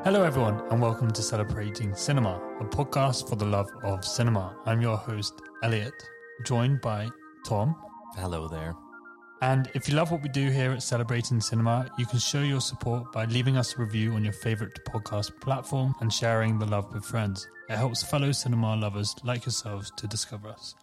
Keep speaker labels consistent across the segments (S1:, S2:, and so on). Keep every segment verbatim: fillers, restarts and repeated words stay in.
S1: Hello, everyone, and welcome to Celebrating Cinema, a podcast for the love of cinema. I'm your host, Elliot, joined by Tom.
S2: Hello there.
S1: And if you love what we do here at Celebrating Cinema, you can show your support by leaving us a review on your favorite podcast platform and sharing the love with friends. It helps fellow cinema lovers like yourselves to discover us.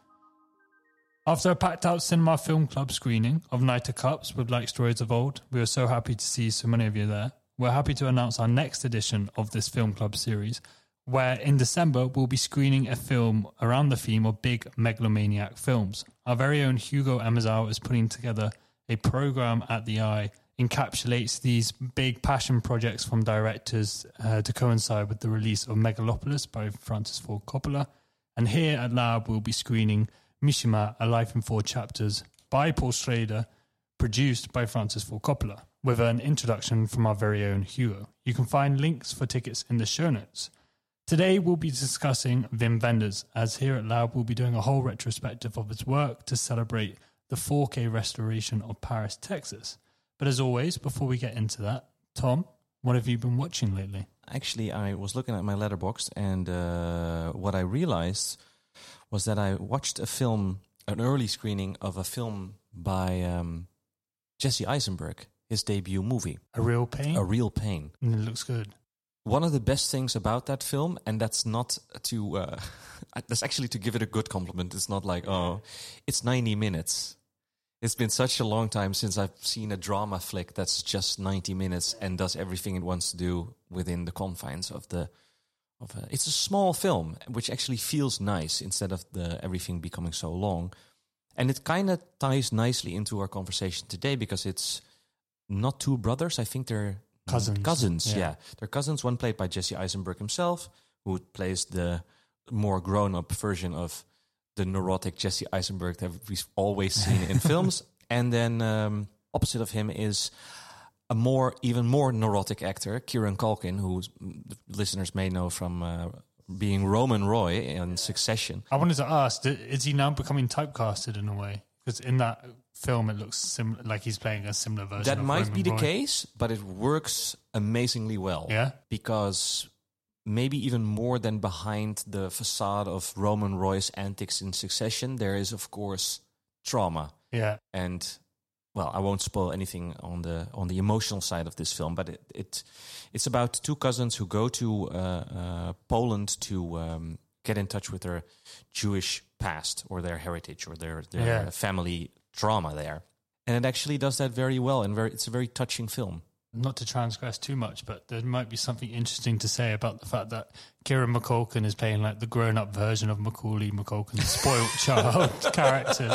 S1: After a packed-out cinema film club screening of Night of Cups with Like Stories of Old, we were so happy to see so many of you there. We're happy to announce our next edition of this film club series, where in December we'll be screening a film around the theme of big megalomaniac films. Our very own Hugo Emezau is putting together a program at the Eye, encapsulates these big passion projects from directors uh, to coincide with the release of Megalopolis by Francis Ford Coppola. And here at Lab we'll be screening Mishima, A Life in Four Chapters by Paul Schrader, produced by Francis Ford Coppola, with an introduction from our very own Hugo. You can find links for tickets in the show notes. Today we'll be discussing Wim Wenders, as here at Lab we'll be doing a whole retrospective of his work to celebrate the four K restoration of Paris, Texas. But as always, before we get into that, Tom, what have you been watching lately?
S2: Actually, I was looking at my letterbox, and uh, what I realized was that I watched a film, an early screening of a film by um, Jesse Eisenberg, his debut movie.
S1: A Real Pain?
S2: A Real Pain.
S1: And it looks good.
S2: One of the best things about that film, and that's not to, uh, that's actually to give it a good compliment. It's not like, oh, it's ninety minutes. It's been such a long time since I've seen a drama flick that's just ninety minutes and does everything it wants to do within the confines of the, of a, it's a small film, which actually feels nice instead of the everything becoming so long. And it kind of ties nicely into our conversation today because it's not two brothers. I think they're
S1: Cousins.
S2: Cousins, yeah.
S1: yeah.
S2: They're cousins. One played by Jesse Eisenberg himself, who plays the more grown-up version of the neurotic Jesse Eisenberg that we've always seen in films. And then um, opposite of him is a more, even more neurotic actor, Kieran Culkin, who listeners may know from uh, being Roman Roy in Succession.
S1: I wanted to ask, is he now becoming typecasted in a way? Because in that film, it looks sim- like he's playing a similar version
S2: That
S1: of
S2: might
S1: Roman
S2: be the
S1: Roy.
S2: case, but it works amazingly well.
S1: Yeah?
S2: Because maybe even more than behind the facade of Roman Roy's antics in Succession, there is, of course, trauma.
S1: Yeah.
S2: And, well, I won't spoil anything on the on the emotional side of this film, but it, it it's about two cousins who go to uh, uh, Poland to um, get in touch with their Jewish past or their heritage or their, their
S1: Yeah.
S2: family trauma there. And it actually does that very well, and very it's a very touching film.
S1: Not to transgress too much, but there might be something interesting to say about the fact that Kieran McCulkin is playing like the grown-up version of Macaulay Culkin's spoiled child characters.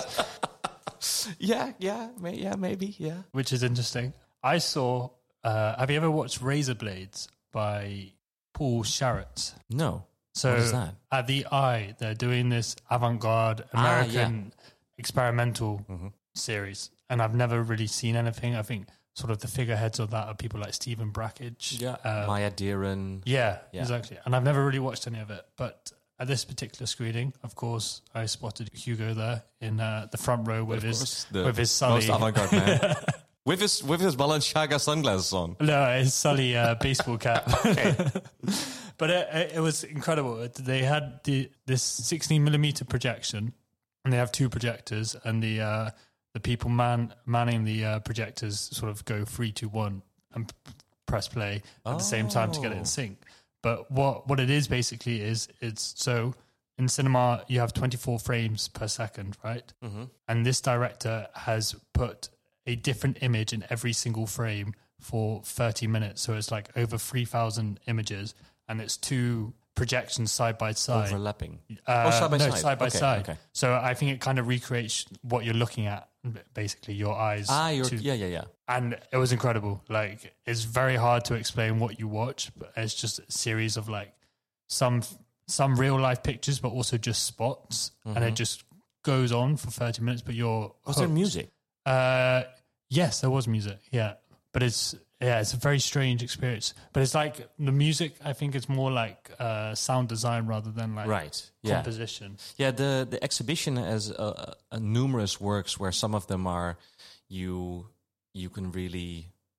S2: Yeah, yeah, may, yeah, maybe, yeah.
S1: Which is interesting. I saw, uh, have you ever watched Razor Blades by Paul Sharratt?
S2: No.
S1: So
S2: what is that?
S1: At the Eye, they're doing this avant-garde American
S2: ah, yeah.
S1: experimental
S2: mm-hmm.
S1: series. And I've never really seen anything. I think sort of the figureheads of that are people like Stephen Brakhage.
S2: Yeah,
S1: uh,
S2: Maya Deren.
S1: Yeah,
S2: yeah,
S1: exactly. And I've never really watched any of it. But at this particular screening, of course, I spotted Hugo there in uh, the front row with his
S2: course, the
S1: with his Sully.
S2: Most avant-garde man. with his with his Balenciaga sunglasses on.
S1: No, his Sully uh, baseball cap. But it, it was incredible. They had the this sixteen millimeter projection, and they have two projectors, and the uh, the people man manning the uh, projectors sort of go three, two, one, and p- press play at
S2: oh.
S1: the same time to get it in sync. But what what it is basically is it's so in cinema you have twenty-four frames per second, right?
S2: Mm-hmm.
S1: And this director has put a different image in every single frame for thirty minutes. So it's like over three thousand images. And it's two projections side by side.
S2: Overlapping.
S1: Uh,
S2: oh, side by
S1: no,
S2: side.
S1: side by
S2: okay,
S1: side.
S2: Okay.
S1: So I think it kind of recreates what you're looking at, basically, your eyes.
S2: Ah, you're,
S1: to,
S2: yeah, yeah, yeah.
S1: And it was incredible. Like, it's very hard to explain what you watch, but it's just a series of like some some real life pictures, but also just spots. Mm-hmm. And it just goes on for thirty minutes, but you're
S2: Was
S1: hooked.
S2: there music?
S1: Uh, yes, there was music, yeah. But it's, yeah, it's a very strange experience. But it's like the music, I think it's more like uh, sound design rather than like
S2: right. yeah.
S1: composition.
S2: Yeah, the, the exhibition has uh, uh, numerous works where some of them are, you you can really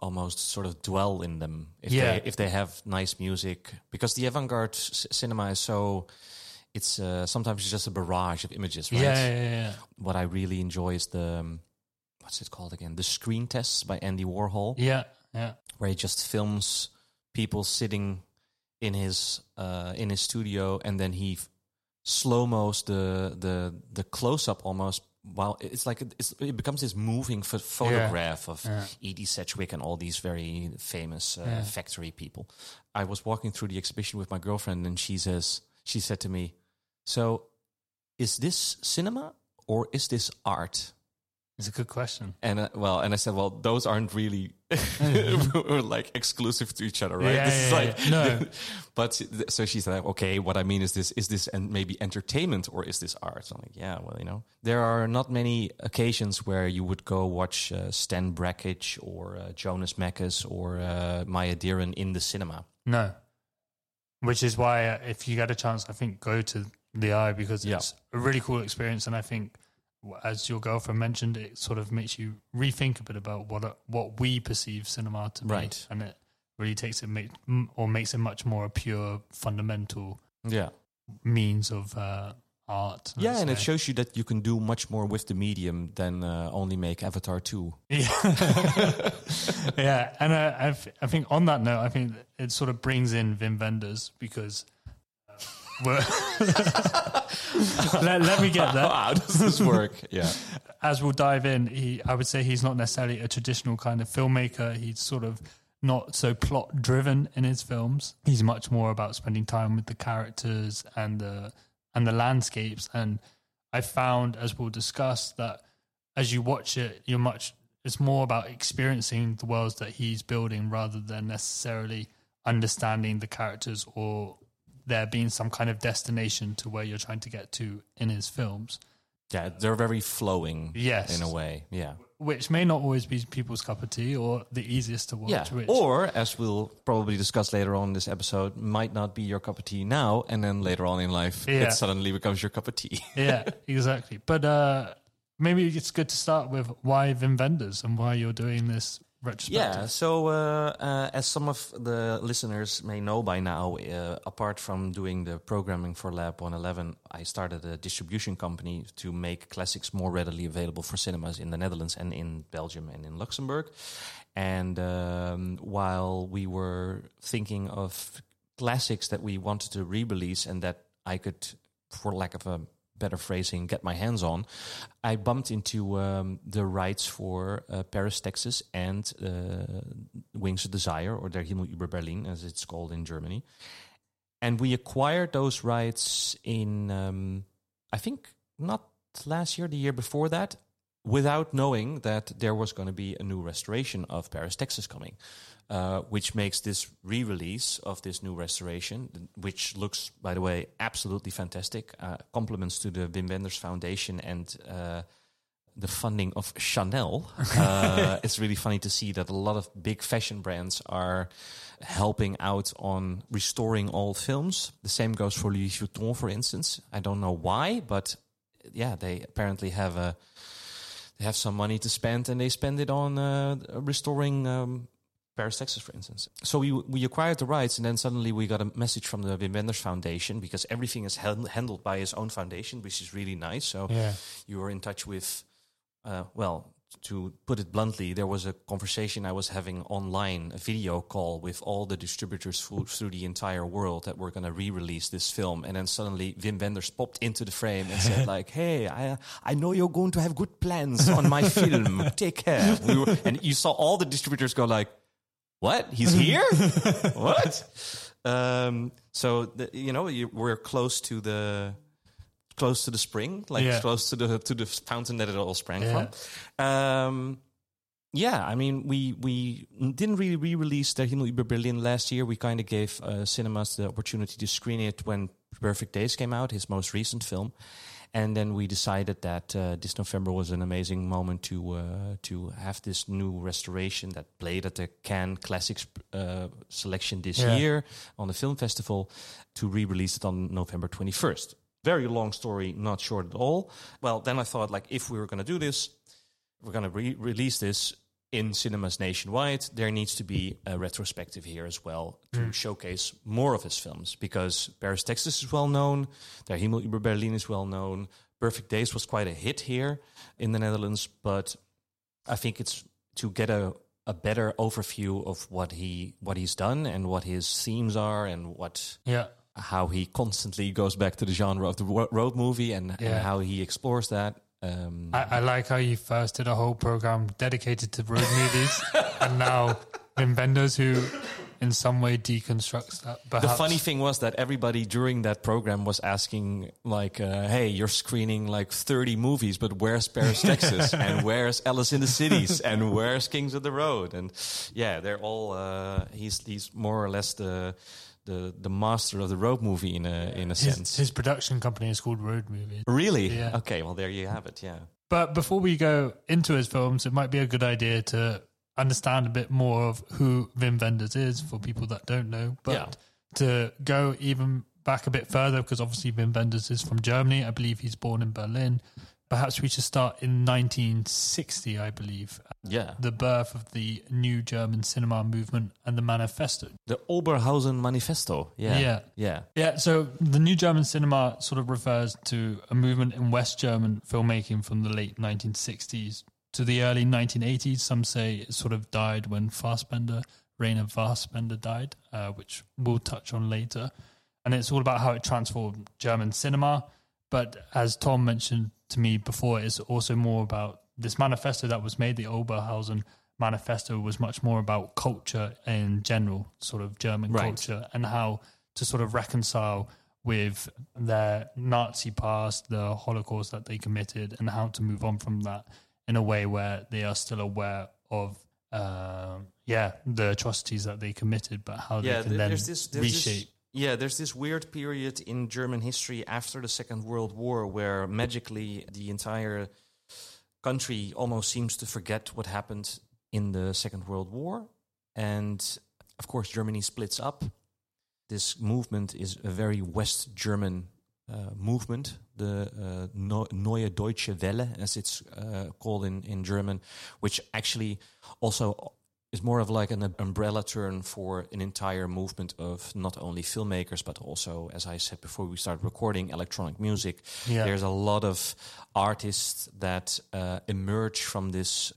S2: almost sort of dwell in them if
S1: Yeah.
S2: they if they have nice music, because the avant-garde c- cinema is so it's uh, sometimes it's just a barrage of images, right?
S1: Yeah, yeah, yeah.
S2: What I really enjoy is the um, what's it called again? The screen tests by Andy Warhol,
S1: Yeah, yeah.
S2: where he just films people sitting in his uh, in his studio, and then he f- slow-mos the the the close-up almost. While it's like it's, it becomes this moving ph- photograph of
S1: Yeah.
S2: Edie Sedgwick and all these very famous uh,
S1: Yeah.
S2: factory people. I was walking through the exhibition with my girlfriend, and she says she said to me, "So, is this cinema or is this art?"
S1: It's a good question.
S2: And uh, well, and I said, well, those aren't really like exclusive to each other, right?
S1: Yeah,
S2: This is
S1: yeah,
S2: like,
S1: yeah. No.
S2: But th- so she said, okay, what I mean is this: is this and maybe entertainment or is this art? So I'm like, yeah, well, you know, there are not many occasions where you would go watch uh, Stan Brakhage or uh, Jonas Mekas or uh, Maya Deren in the cinema.
S1: No. Which is why, uh, if you get a chance, I think go to the Eye, because
S2: Yeah.
S1: it's a really cool experience. And I think, as your girlfriend mentioned, it sort of makes you rethink a bit about what uh, what we perceive cinema to be,
S2: Right.
S1: and it really takes it make, m- or makes it much more a pure, fundamental
S2: Yeah,
S1: means of uh, art.
S2: yeah,
S1: let's
S2: and it
S1: say.
S2: shows you that you can do much more with the medium than uh, only make Avatar two.
S1: Yeah, yeah, and uh, I, f- I think on that note, I think it sort of brings in Wim Wenders, because uh, we're let, let me get that.
S2: How does this work? Yeah.
S1: As we'll dive in, he I would say he's not necessarily a traditional kind of filmmaker. He's sort of not so plot driven in his films. He's much more about spending time with the characters and the and the landscapes. And I found, as we'll discuss, that as you watch it, you're much it's more about experiencing the worlds that he's building rather than necessarily understanding the characters or there being some kind of destination to where you're trying to get to in his films.
S2: Yeah, they're very flowing.
S1: Yes.
S2: In a way, yeah.
S1: Which may not always be people's cup of tea or the easiest to watch.
S2: Yeah,
S1: Which,
S2: or as we'll probably discuss later on in this episode, might not be your cup of tea now, and then later on in life,
S1: Yeah.
S2: it suddenly becomes your cup of tea.
S1: yeah, exactly. But uh, maybe it's good to start with why Wim Wenders and why you're doing this retrospective.
S2: Yeah, so uh, uh, as some of the listeners may know by now, uh, apart from doing the programming for Lab one eleven, I started a distribution company to make classics more readily available for cinemas in the Netherlands and in Belgium and in Luxembourg. And um, while we were thinking of classics that we wanted to re-release and that I could, for lack of a better phrasing, get my hands on, I bumped into um, the rights for uh, Paris, Texas and uh, Wings of Desire, or Der Himmel über Berlin, as it's called in Germany. And we acquired those rights in, um, I think, not last year, the year before that, without knowing that there was going to be a new restoration of Paris, Texas coming. Uh, which makes this re-release of this new restoration, which looks, by the way, absolutely fantastic. Uh, compliments to the Wim Wenders Foundation and uh, the funding of Chanel. Uh, it's really funny to see that a lot of big fashion brands are helping out on restoring old films. The same goes for Louis Vuitton, for instance. I don't know why, but yeah, they apparently have a they have some money to spend, and they spend it on uh, restoring Um, Paris, Texas, for instance. So we we acquired the rights, and then suddenly we got a message from the Wim Wenders Foundation, because everything is hand- handled by his own foundation, which is really nice. So
S1: Yeah.
S2: you were in touch with, uh, well, to put it bluntly, there was a conversation I was having online, a video call with all the distributors through, through the entire world that were going to re-release this film. And then suddenly Wim Wenders popped into the frame and said like, hey, I I know you're going to have good plans on my film. Take care. We were, and you saw all the distributors go like, what? He's here? What? Um, so the, you know, you, we're close to the close to the spring, like
S1: Yeah.
S2: close to the to the fountain that it all sprang
S1: Yeah.
S2: from. Um, yeah, I mean, we we didn't really re-release Der Himmel über Berlin last year. We kind of gave uh, cinemas the opportunity to screen it when Perfect Days came out, his most recent film. And then we decided that uh, this November was an amazing moment to uh, to have this new restoration that played at the Cannes Classics uh, selection this
S1: Yeah.
S2: year on the film festival, to re-release it on November twenty-first. Very long story, not short at all. Well, then I thought, like, if we were going to do this, we're going to re- release this in cinemas nationwide, there needs to be a retrospective here as well to mm. showcase more of his films, because Paris, Texas is well known, Der Himmel über Berlin is well known, Perfect Days was quite a hit here in the Netherlands, but I think it's to get a, a better overview of what he what he's done and what his themes are and what
S1: yeah.
S2: how he constantly goes back to the genre of the road movie and, yeah. and how he explores that. Um,
S1: I, I like how you first did a whole program dedicated to road movies, and now Wim Wenders, who in some way deconstructs that. Perhaps.
S2: The funny thing was that everybody during that program was asking, like, uh, hey, you're screening like thirty movies, but where's Paris, Texas? And where's Alice in the Cities? And where's Kings of the Road? And yeah, they're all, uh, he's, he's more or less the... The, the master of the road movie in a in a
S1: his,
S2: sense.
S1: His production company is called Road Movies.
S2: Really?
S1: Yeah.
S2: Okay, well there you have it, yeah.
S1: But before we go into his films, it might be a good idea to understand a bit more of who Wim Wenders is for people that don't know. But
S2: yeah.
S1: to go even back a bit further, because obviously Wim Wenders is from Germany. I believe he's born in Berlin. Perhaps we should start in nineteen sixty, I believe.
S2: Yeah.
S1: The birth of the new German cinema movement and the manifesto.
S2: The Oberhausen Manifesto. Yeah.
S1: Yeah.
S2: Yeah.
S1: Yeah. So the new German cinema sort of refers to a movement in West German filmmaking from the late nineteen sixties to the early nineteen eighties. Some say it sort of died when Fassbender, Rainer Fassbender died, uh, which we'll touch on later. And it's all about how it transformed German cinema. But as Tom mentioned to me before, it's also more about this manifesto that was made. The Oberhausen Manifesto was much more about culture in general, sort of German
S2: right.
S1: culture, and how to sort of reconcile with their Nazi past, the Holocaust that they committed, and how to move on from that in a way where they are still aware of, uh, yeah, the atrocities that they committed, but how
S2: yeah,
S1: they can then
S2: there's this, there's
S1: reshape.
S2: This- Yeah, there's this weird period in German history after the Second World War where magically the entire country almost seems to forget what happened in the Second World War. And, of course, Germany splits up. This movement is a very West German uh, movement, the uh, no- Neue Deutsche Welle, as it's uh, called in, in German, which actually also... is more of like an umbrella term for an entire movement of not only filmmakers, but also, as I said before we started recording, electronic music.
S1: Yeah.
S2: There's a lot of artists that uh, emerge from this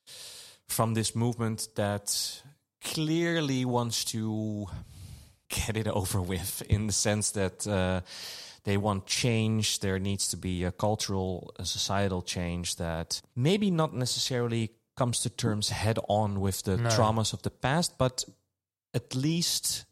S2: from this movement that clearly wants to get it over with, in the sense that uh, they want change. There needs to be a cultural, a societal change that maybe not necessarily comes to terms head on with the no. traumas of the past, but at least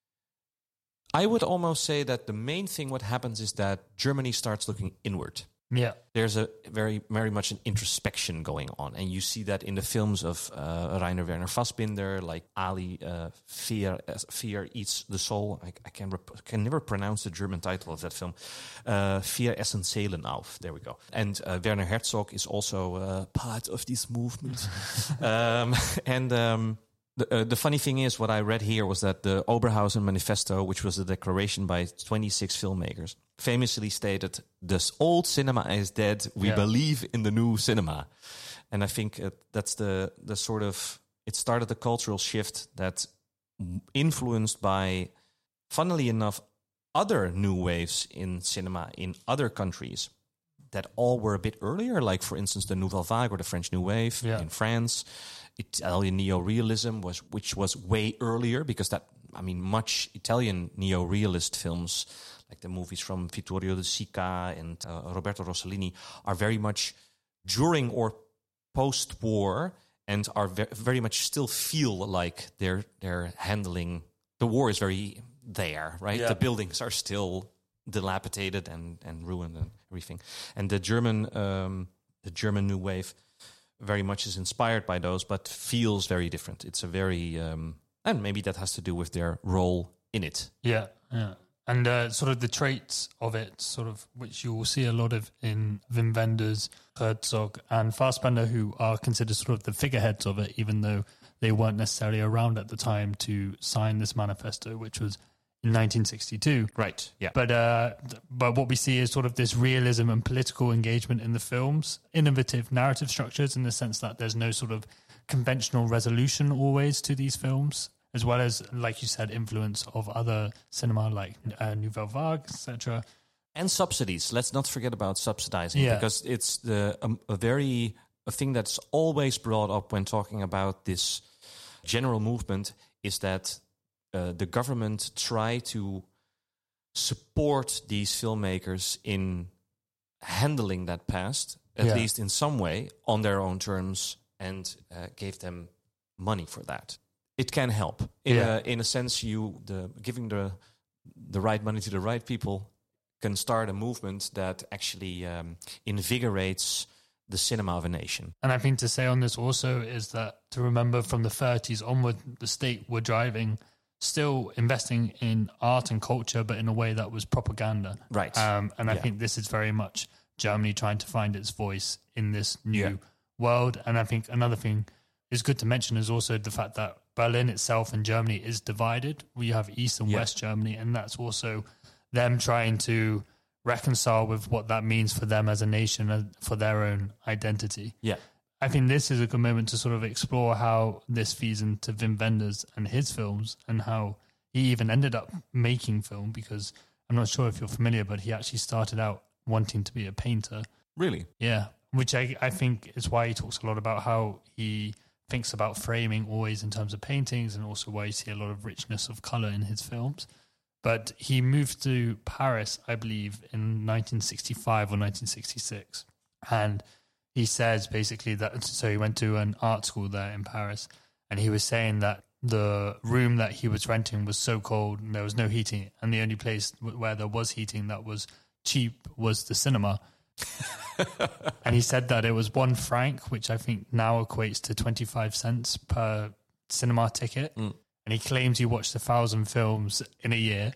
S2: I would almost say that the main thing what happens is that Germany starts looking inward.
S1: Yeah.
S2: There's a very, very much an introspection going on. And you see that in the films of uh, Rainer Werner Fassbinder, like Ali, uh, Fear, uh, Fear Eats the Soul. I, I can rep- can never pronounce the German title of that film. Uh, Vier essen Seelen auf. There we go. And uh, Werner Herzog is also uh, part of this movement. um, and... Um, The, uh, the funny thing is, what I read here was that the Oberhausen Manifesto, which was a declaration by twenty-six filmmakers, famously stated, "This old cinema is dead. We yeah. believe in the new cinema." And I think uh, that's the the sort of, it started the cultural shift that influenced by, funnily enough, other new waves in cinema in other countries that all were a bit earlier, like, for instance, the Nouvelle Vague or the French New Wave yeah. in France. Italian neo-realism was, which was way earlier, because that, I mean, much Italian neo-realist films, like the movies from Vittorio De Sica and uh, Roberto Rossellini, are very much during or post-war, and are ve- very much still feel like they're they're handling the war is very there, right?
S1: Yeah.
S2: The buildings are still dilapidated and, and ruined and everything, and the German um, the German New Wave very much is inspired by those, but feels very different. It's a very, um, and maybe that has to do with their role in it.
S1: Yeah, yeah. And uh, sort of the traits of it, sort of, which you will see a lot of in Wim Wenders, Herzog, and Fassbender, who are considered sort of the figureheads of it, even though they weren't necessarily around at the time to sign this manifesto, which was in nineteen sixty-two.
S2: Right, yeah.
S1: But uh, but what we see is sort of this realism and political engagement in the films, innovative narrative structures in the sense that there's no sort of conventional resolution always to these films, as well as, like you said, influence of other cinema like uh, Nouvelle Vague, et cetera.
S2: And subsidies. Let's not forget about subsidizing,
S1: Yeah.
S2: because it's the um, a very a thing that's always brought up when talking about this general movement is that uh, the government try to support these filmmakers in handling that past, at
S1: Yeah.
S2: least in some way, on their own terms, and uh, gave them money for that. It can help. In,
S1: Yeah.
S2: a, in a sense, you the giving the the right money to the right people can start a movement that actually um, invigorates the cinema of a nation.
S1: And I think to say on this also is that to remember from the thirties onward, the state were driving, still investing in art and culture, but in a way that was propaganda.
S2: Right.
S1: Um, and I
S2: Yeah.
S1: think this is very much Germany trying to find its voice in this new
S2: Yeah.
S1: world. And I think another thing is good to mention is also the fact that Berlin itself and Germany is divided. We have East and
S2: Yeah.
S1: West Germany, and that's also them trying to reconcile with what that means for them as a nation and for their own identity.
S2: Yeah.
S1: I think this is a good moment to sort of explore how this feeds into Wim Wenders and his films and how he even ended up making film, because I'm not sure if you're familiar, but he actually started out wanting to be a painter.
S2: Really?
S1: Yeah. Which I, I think is why he talks a lot about how he thinks about framing always in terms of paintings, and also why you see a lot of richness of color in his films. But he moved to Paris, I believe, in nineteen sixty-five or nineteen sixty-six. And he says basically that, so he went to an art school there in Paris, and he was saying that the room that he was renting was so cold and there was no heating, and the only place where there was heating that was cheap was the cinema. And he said that it was one franc, which I think now equates to twenty-five cents per cinema ticket.
S2: Mm.
S1: And he claims he watched a thousand films in a year.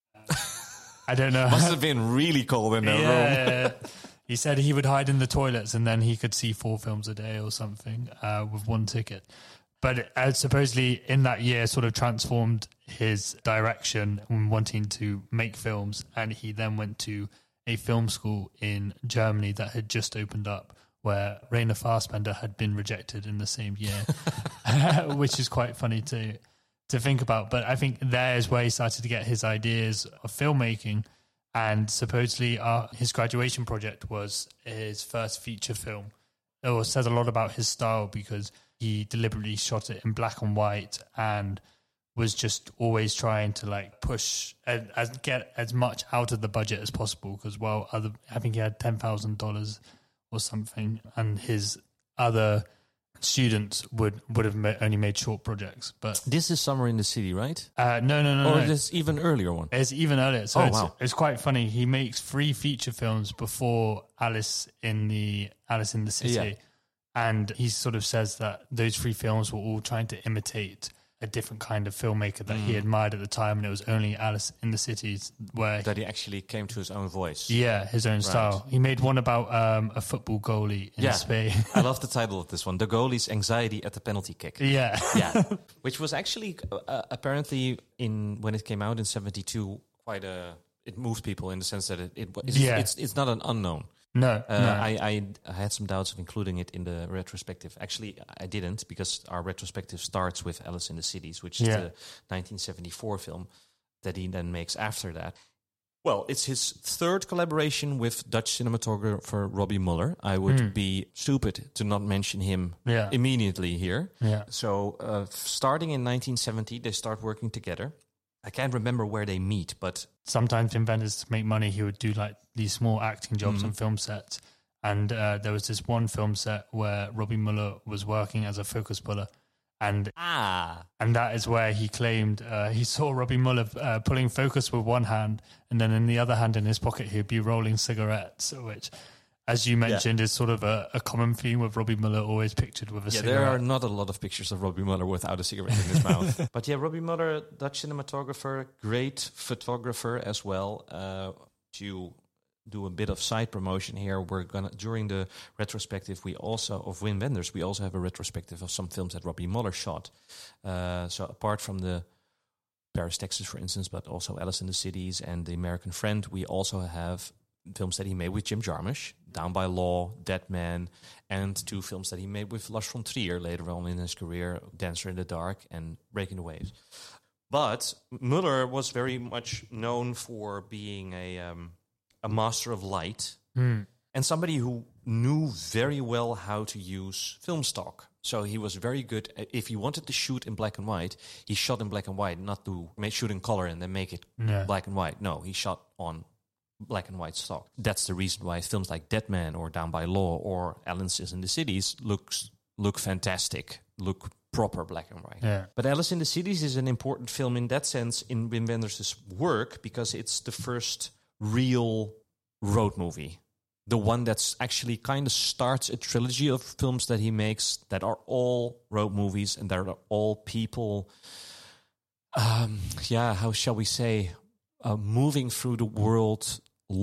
S1: I don't know.
S2: Must have been really cold in that room.
S1: Yeah. He said he would hide in the toilets and then he could see four films a day or something uh, with one ticket. But uh, supposedly in that year sort of transformed his direction in wanting to make films. And he then went to a film school in Germany that had just opened up, where Rainer Fassbender had been rejected in the same year, which is quite funny to to think about. But I think there is where he started to get his ideas of filmmaking. And supposedly uh, his graduation project was his first feature film. It says a lot about his style, because he deliberately shot it in black and white and was just always trying to like push and, and get as much out of the budget as possible. Because, well, other, I think he had ten thousand dollars or something, and his other students would, would have ma- only made short projects. But
S2: This is Summer in the City, right?
S1: uh, no, no, no,
S2: Or
S1: no.
S2: this even earlier one?
S1: It's even earlier. So
S2: Oh,
S1: it's,
S2: wow.
S1: it's quite funny. He makes three feature films before Alice in the Alice in the City.
S2: Yeah.
S1: And he sort of says that those three films were all trying to imitate a different kind of filmmaker that he admired at the time, and it was only Alice in the City where
S2: That he actually came to his own voice.
S1: yeah, his own style. He made one about um, a football goalie in
S2: Yeah.
S1: Spain.
S2: I love the title of this one, The Goalie's Anxiety at the Penalty Kick.
S1: yeah.
S2: Yeah, which was actually uh, apparently in when it came out in seventy-two quite a it moved people in the sense that it, it it's,
S1: Yeah.
S2: it's it's not an unknown.
S1: No,
S2: Uh,
S1: no.
S2: I, I I had some doubts of including it in the retrospective. Actually, I didn't, because our retrospective starts with Alice in the Cities, which is
S1: Yeah.
S2: the nineteen seventy-four film that he then makes after that. Well, it's his third collaboration with Dutch cinematographer Robbie Muller. I would be stupid to not mention him
S1: Yeah.
S2: immediately here.
S1: Yeah.
S2: So uh, starting in nineteen seventy, they start working together. I can't remember where they meet, but
S1: Sometimes in Venice, to make money, he would do like these small acting jobs
S2: Mm-hmm.
S1: on film sets. And uh, there was this one film set where Robbie Muller was working as a focus puller. And
S2: ah,
S1: and that is where he claimed uh, he saw Robbie Muller uh, pulling focus with one hand, and then in the other hand in his pocket, he'd be rolling cigarettes, which, as you mentioned, is sort of a, a common theme with Robbie Muller, always pictured with a
S2: yeah,
S1: cigarette.
S2: there are not a lot of pictures of Robbie Muller without a cigarette in his mouth. But yeah, Robbie Muller, Dutch cinematographer, great photographer as well. Uh, to do a bit of side promotion here, we're gonna during the retrospective, we also of Wim Wenders, we also have a retrospective of some films that Robbie Muller shot. Uh, so apart from the Paris, Texas, for instance, but also Alice in the Cities and The American Friend, we also have films that he made with Jim Jarmusch, Down by Law, Dead Man, and two films that he made with Lars von Trier later on in his career, Dancer in the Dark and Breaking the Waves. But Müller was very much known for being a um, a master of light
S1: Mm.
S2: and somebody who knew very well how to use film stock. So he was very good. If he wanted to shoot in black and white, he shot in black and white, not to make, shoot in color and then make it
S1: Yeah.
S2: black and white. No, he shot on black and white stock. That's the reason why films like Dead Man or Down by Law or Alice in the Cities looks look fantastic, look proper black and white.
S1: Yeah.
S2: But Alice in the Cities is an important film in that sense in Wim Wenders' work because it's the first real road movie. The one that's actually kind of starts a trilogy of films that he makes that are all road movies and that are all people, um, yeah, how shall we say, uh, moving through the world,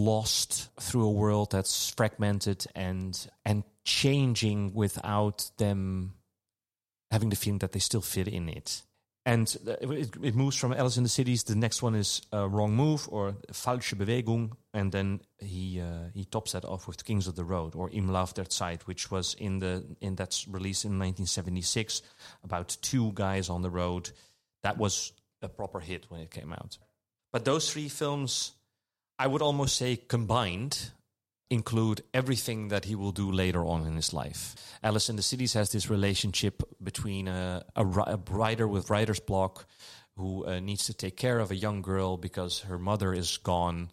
S2: lost through a world that's fragmented and and changing without them having the feeling that they still fit in it. And it, it moves from Alice in the Cities. The next one is uh, Wrong Move or Falsche Bewegung. And then he uh, he tops that off with Kings of the Road or Im Lauf der Zeit, which was in the in that's released in nineteen seventy-six about two guys on the road. That was a proper hit when it came out. But those three films, I would almost say combined, include everything that he will do later on in his life. Alice in the Cities has this relationship between a, a, a writer with writer's block who uh, needs to take care of a young girl because her mother is gone.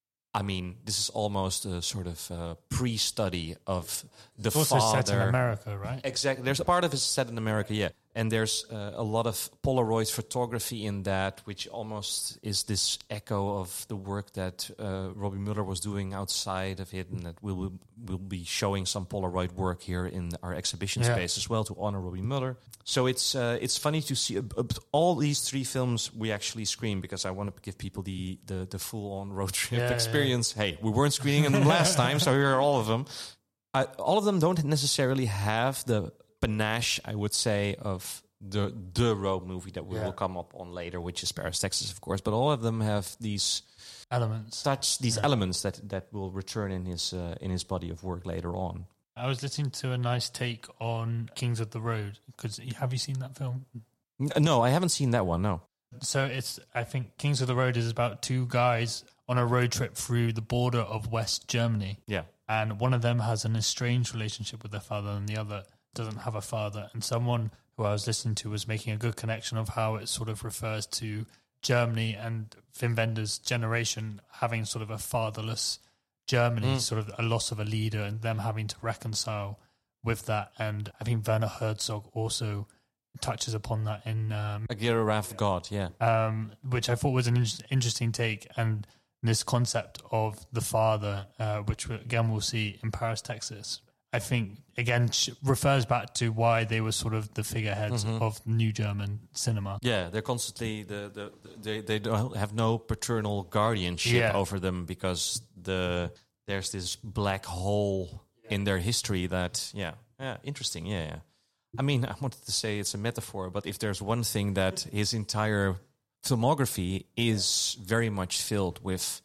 S2: I mean, this is almost a sort of uh, pre-study of the
S1: It's also
S2: father.
S1: set in America, right?
S2: Exactly. There's a part of it set in America, yeah. And there's uh, a lot of Polaroid photography in that, which almost is this echo of the work that uh, Robbie Muller was doing outside of it, and that we will we'll be showing some Polaroid work here in our exhibition
S1: Yeah.
S2: space as well to honor Robbie Muller. So it's uh, it's funny to see uh, uh, all these three films we actually screen because I want to give people the the, the full on road trip
S1: Yeah,
S2: experience. Hey, we weren't screening them last time, so here are all of them. I, all of them don't necessarily have the panache, I would say, of the the road movie that we
S1: Yeah.
S2: will come up on later, which is Paris, Texas, of course. But all of them have these
S1: Elements.
S2: such these
S1: Yeah.
S2: elements that that will return in his uh, in his body of work later on.
S1: I was listening to a nice take on Kings of the Road. Because have you seen that film?
S2: N- No, I haven't seen that one. No.
S1: So it's, I think Kings of the Road is about two guys on a road trip through the border of West Germany.
S2: Yeah.
S1: And one of them has an estranged relationship with their father and the other doesn't have a father. And someone who I was listening to was making a good connection of how it sort of refers to Germany and Wim Wenders' generation having sort of a fatherless Germany,
S2: Mm.
S1: sort of a loss of a leader and them having to reconcile with that. And I think Werner Herzog also touches upon that in um,
S2: Aguirre, Wrath of God. Yeah.
S1: um, which I thought was an in- interesting take. And this concept of the father, uh, which we, again we'll see in Paris, Texas, I think again sh- refers back to why they were sort of the figureheads
S2: Mhm.
S1: of new German cinema.
S2: Yeah, they're constantly the, the they they don't have no paternal guardianship
S1: Yeah.
S2: over them because the there's this black hole in their history that yeah yeah interesting yeah yeah. I mean, I wanted to say it's a metaphor, but if there's one thing that his entire filmography is very much filled with,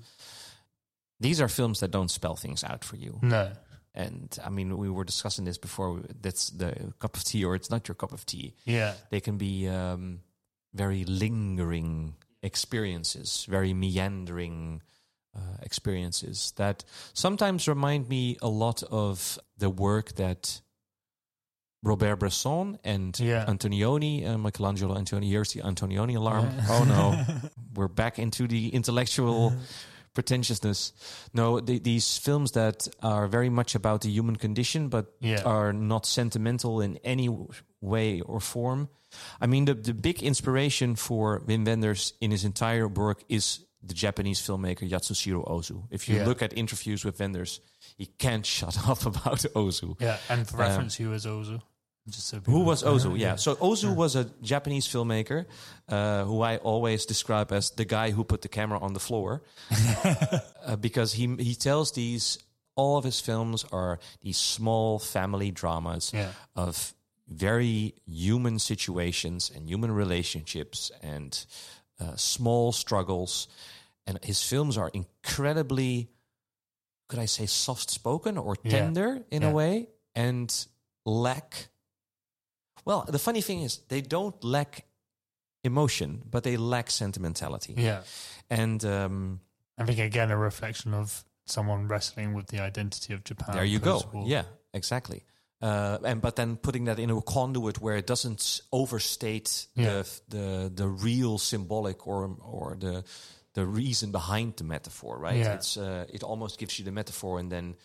S2: these are films that don't spell things out for you.
S1: No.
S2: And I mean, we were discussing this before. That's the cup of tea, or it's not your cup of tea.
S1: Yeah.
S2: They can be um, very lingering experiences, very meandering uh, experiences that sometimes remind me a lot of the work that Robert Bresson and
S1: Yeah.
S2: Antonioni, uh, Michelangelo Antonioni. Here's the Antonioni alarm. Oh no, we're back into the intellectual pretentiousness. No, the, these films that are very much about the human condition, but
S1: Yeah.
S2: are not sentimental in any w- way or form. I mean, the, the big inspiration for Wim Wenders in his entire work is the Japanese filmmaker Yatsushiro Ozu. If you
S1: Yeah.
S2: look at interviews with Wenders, he can't shut up about Ozu.
S1: Yeah. And for reference, who was Ozu? Just so
S2: Who
S1: people-
S2: was Ozu? Yeah. So Ozu was a Japanese filmmaker uh, who I always describe as the guy who put the camera on the floor, uh, because he he tells these all of his films are these small family dramas
S1: Yeah.
S2: of very human situations and human relationships and uh, small struggles, and his films are incredibly could I say, soft-spoken or
S1: Yeah.
S2: tender in
S1: Yeah.
S2: a way, and lack... Well, the funny thing is, they don't lack emotion, but they lack sentimentality.
S1: Yeah.
S2: And um,
S1: I think, again, a reflection of someone wrestling with the identity of Japan.
S2: there you go.
S1: post-war.
S2: Yeah, exactly. Uh, and but then putting that in a conduit where it doesn't overstate
S1: Yeah.
S2: the the the real symbolic or or the the reason behind the metaphor, right?
S1: Yeah.
S2: It's uh, it almost gives you the metaphor, and then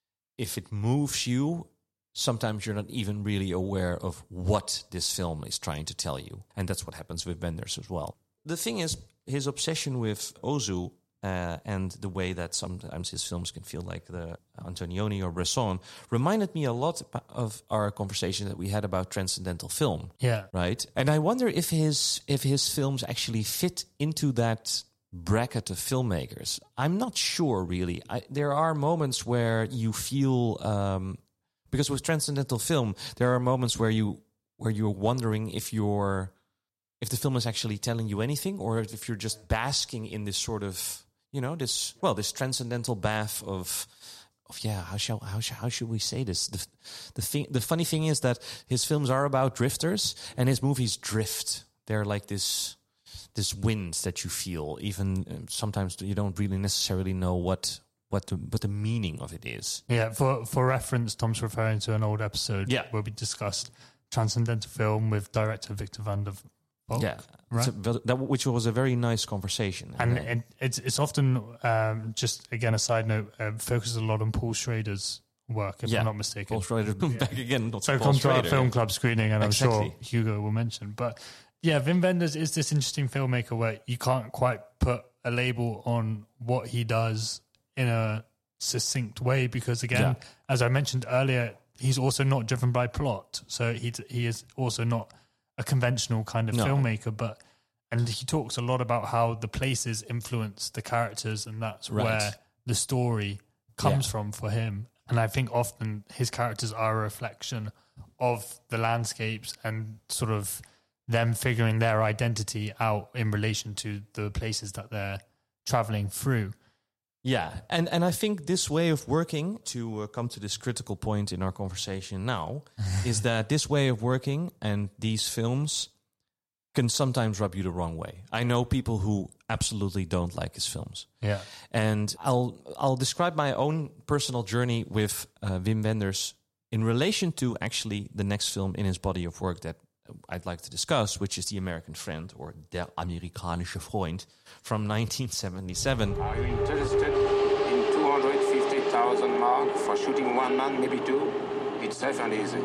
S2: if it moves you, sometimes you're not even really aware of what this film is trying to tell you, and that's what happens with Wenders as well. The thing is, his obsession with Ozu. Uh, and the way that sometimes his films can feel like the Antonioni or Bresson reminded me a lot of our conversation that we had about transcendental film.
S1: Yeah.
S2: Right? And I wonder if his if his films actually fit into that bracket of filmmakers. I'm not sure, really. I, there are moments where you feel... Um, because with transcendental film, there are moments where, you, where you're wondering if you're... if the film is actually telling you anything, or if you're just basking in this sort of... You know, this well, this transcendental bath of, of yeah. How shall how shall, how should we say this? The the thing, the funny thing is that his films are about drifters, and his movies drift. They're like this this wind that you feel. Even um, sometimes you don't really necessarily know what what the what the meaning of it is.
S1: Yeah. For for reference, Tom's referring to an old episode
S2: Yeah.
S1: where we discussed transcendental film with director Victor van der Valk.
S2: Yeah,
S1: Right.
S2: So that, which was a very nice conversation.
S1: And
S2: uh,
S1: it, it's it's often um, just again a side note uh, focuses a lot on Paul Schrader's work, if
S2: Yeah.
S1: I'm not mistaken.
S2: Paul Schrader back again. Not
S1: So
S2: Paul
S1: come to our
S2: Schrader.
S1: film club screening, and
S2: Exactly.
S1: I'm sure Hugo will mention. But yeah, Wim Wenders is this interesting filmmaker where you can't quite put a label on what he does in a succinct way, because again,
S2: Yeah.
S1: as I mentioned earlier, he's also not driven by plot. So he he is also not a conventional kind of
S2: No.
S1: filmmaker, but and he talks a lot about how the places influence the characters, and that's
S2: Right.
S1: where the story comes
S2: Yeah.
S1: from for him. And I think often his characters are a reflection of the landscapes and sort of them figuring their identity out in relation to the places that they're traveling through.
S2: Yeah, and, and I think this way of working, to uh, come to this critical point in our conversation now, is that this way of working and these films can sometimes rub you the wrong way. I know people who absolutely don't like his films.
S1: Yeah.
S2: And I'll I'll describe my own personal journey with uh, Wim Wenders in relation to actually the next film in his body of work that I'd like to discuss, which is The American Friend, or Der Amerikanische Freund, from nineteen seventy-seven.
S3: Are you interested in two hundred fifty thousand mark for shooting one man, maybe two? It's safe and easy.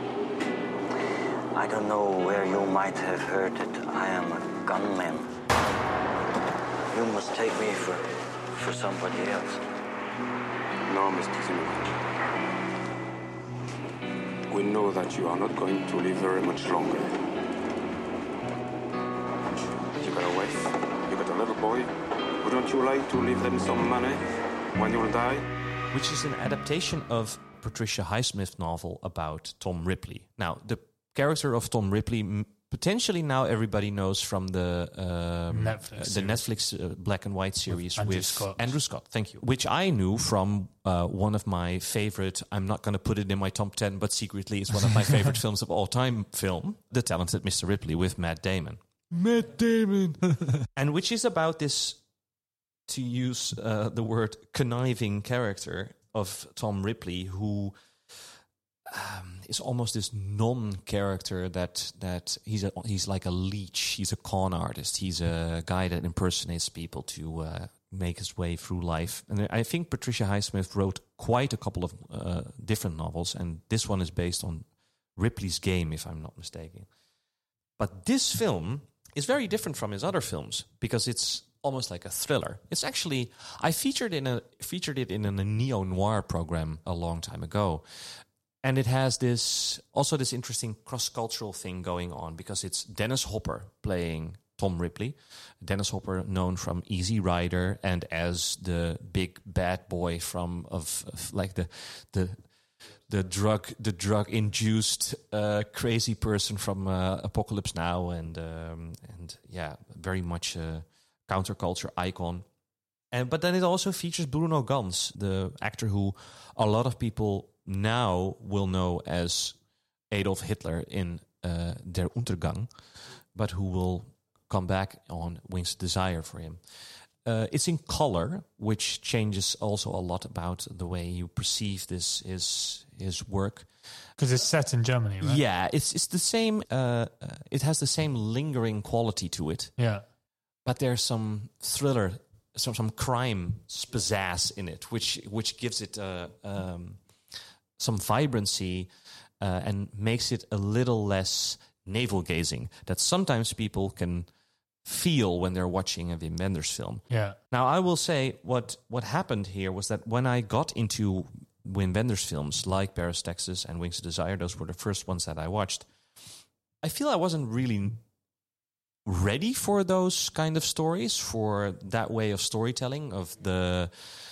S4: I don't know where you might have heard it. I am a gunman. You must take me for for somebody else.
S3: No, Mister Zimmerman. We know that you are not going to live very much longer. You got a wife, you got a little boy. Wouldn't you like to leave them some money when you'll die?
S2: Which is an adaptation of Patricia Highsmith's novel about Tom Ripley. Now, the character of Tom Ripley, m- potentially now everybody knows from the um,
S1: Netflix
S2: uh, the
S1: series.
S2: Netflix uh, black and white series
S1: Andrew
S2: with
S1: Scott.
S2: Andrew Scott. Thank you. Which I knew from uh, one of my favorite. I'm not going to put it in my top ten, but secretly it's one of my favorite films of all time. Film, The Talented Mister Ripley with Matt Damon. Matt Damon, and which is about this, to use uh, the word conniving character of Tom Ripley, who um, is almost this non-character that that he's a, he's like a leech. He's a con artist. He's a guy that impersonates people to uh, make his way through life. And I think Patricia Highsmith wrote quite a couple of uh, different novels, and this one is based on Ripley's Game, if I'm not mistaken. But this film is very different from his other films because it's almost like a thriller. It's actually, I featured in a featured it in a neo-noir program a long time ago. And it has this also this interesting cross-cultural thing going on because it's Dennis Hopper playing Tom Ripley. Dennis Hopper, known from Easy Rider and as the big bad boy from of, of like the the the drug the drug induced uh, crazy person from uh, Apocalypse Now, and um, and yeah, very much a counterculture icon. And but then it also features Bruno Ganz, the actor who a lot of people now will know as Adolf Hitler in uh, Der Untergang, but who will come back on Wings of Desire for him. Uh, it's in color, which changes also a lot about the way you perceive this his his work.
S1: Because it's set in Germany, right?
S2: Yeah, it's it's the same. Uh, uh, it has the same lingering quality to it.
S1: Yeah,
S2: but there's some thriller, some some crime pizzazz in it, which which gives it uh, um, some vibrancy uh, and makes it a little less navel gazing. That sometimes people can feel when they're watching a Wim Wenders film.
S1: Yeah.
S2: Now, I will say what what happened here was that when I got into Wim Wenders films like Paris, Texas, and Wings of Desire, those were the first ones that I watched, I feel I wasn't really ready for those kind of stories, for that way of storytelling, of the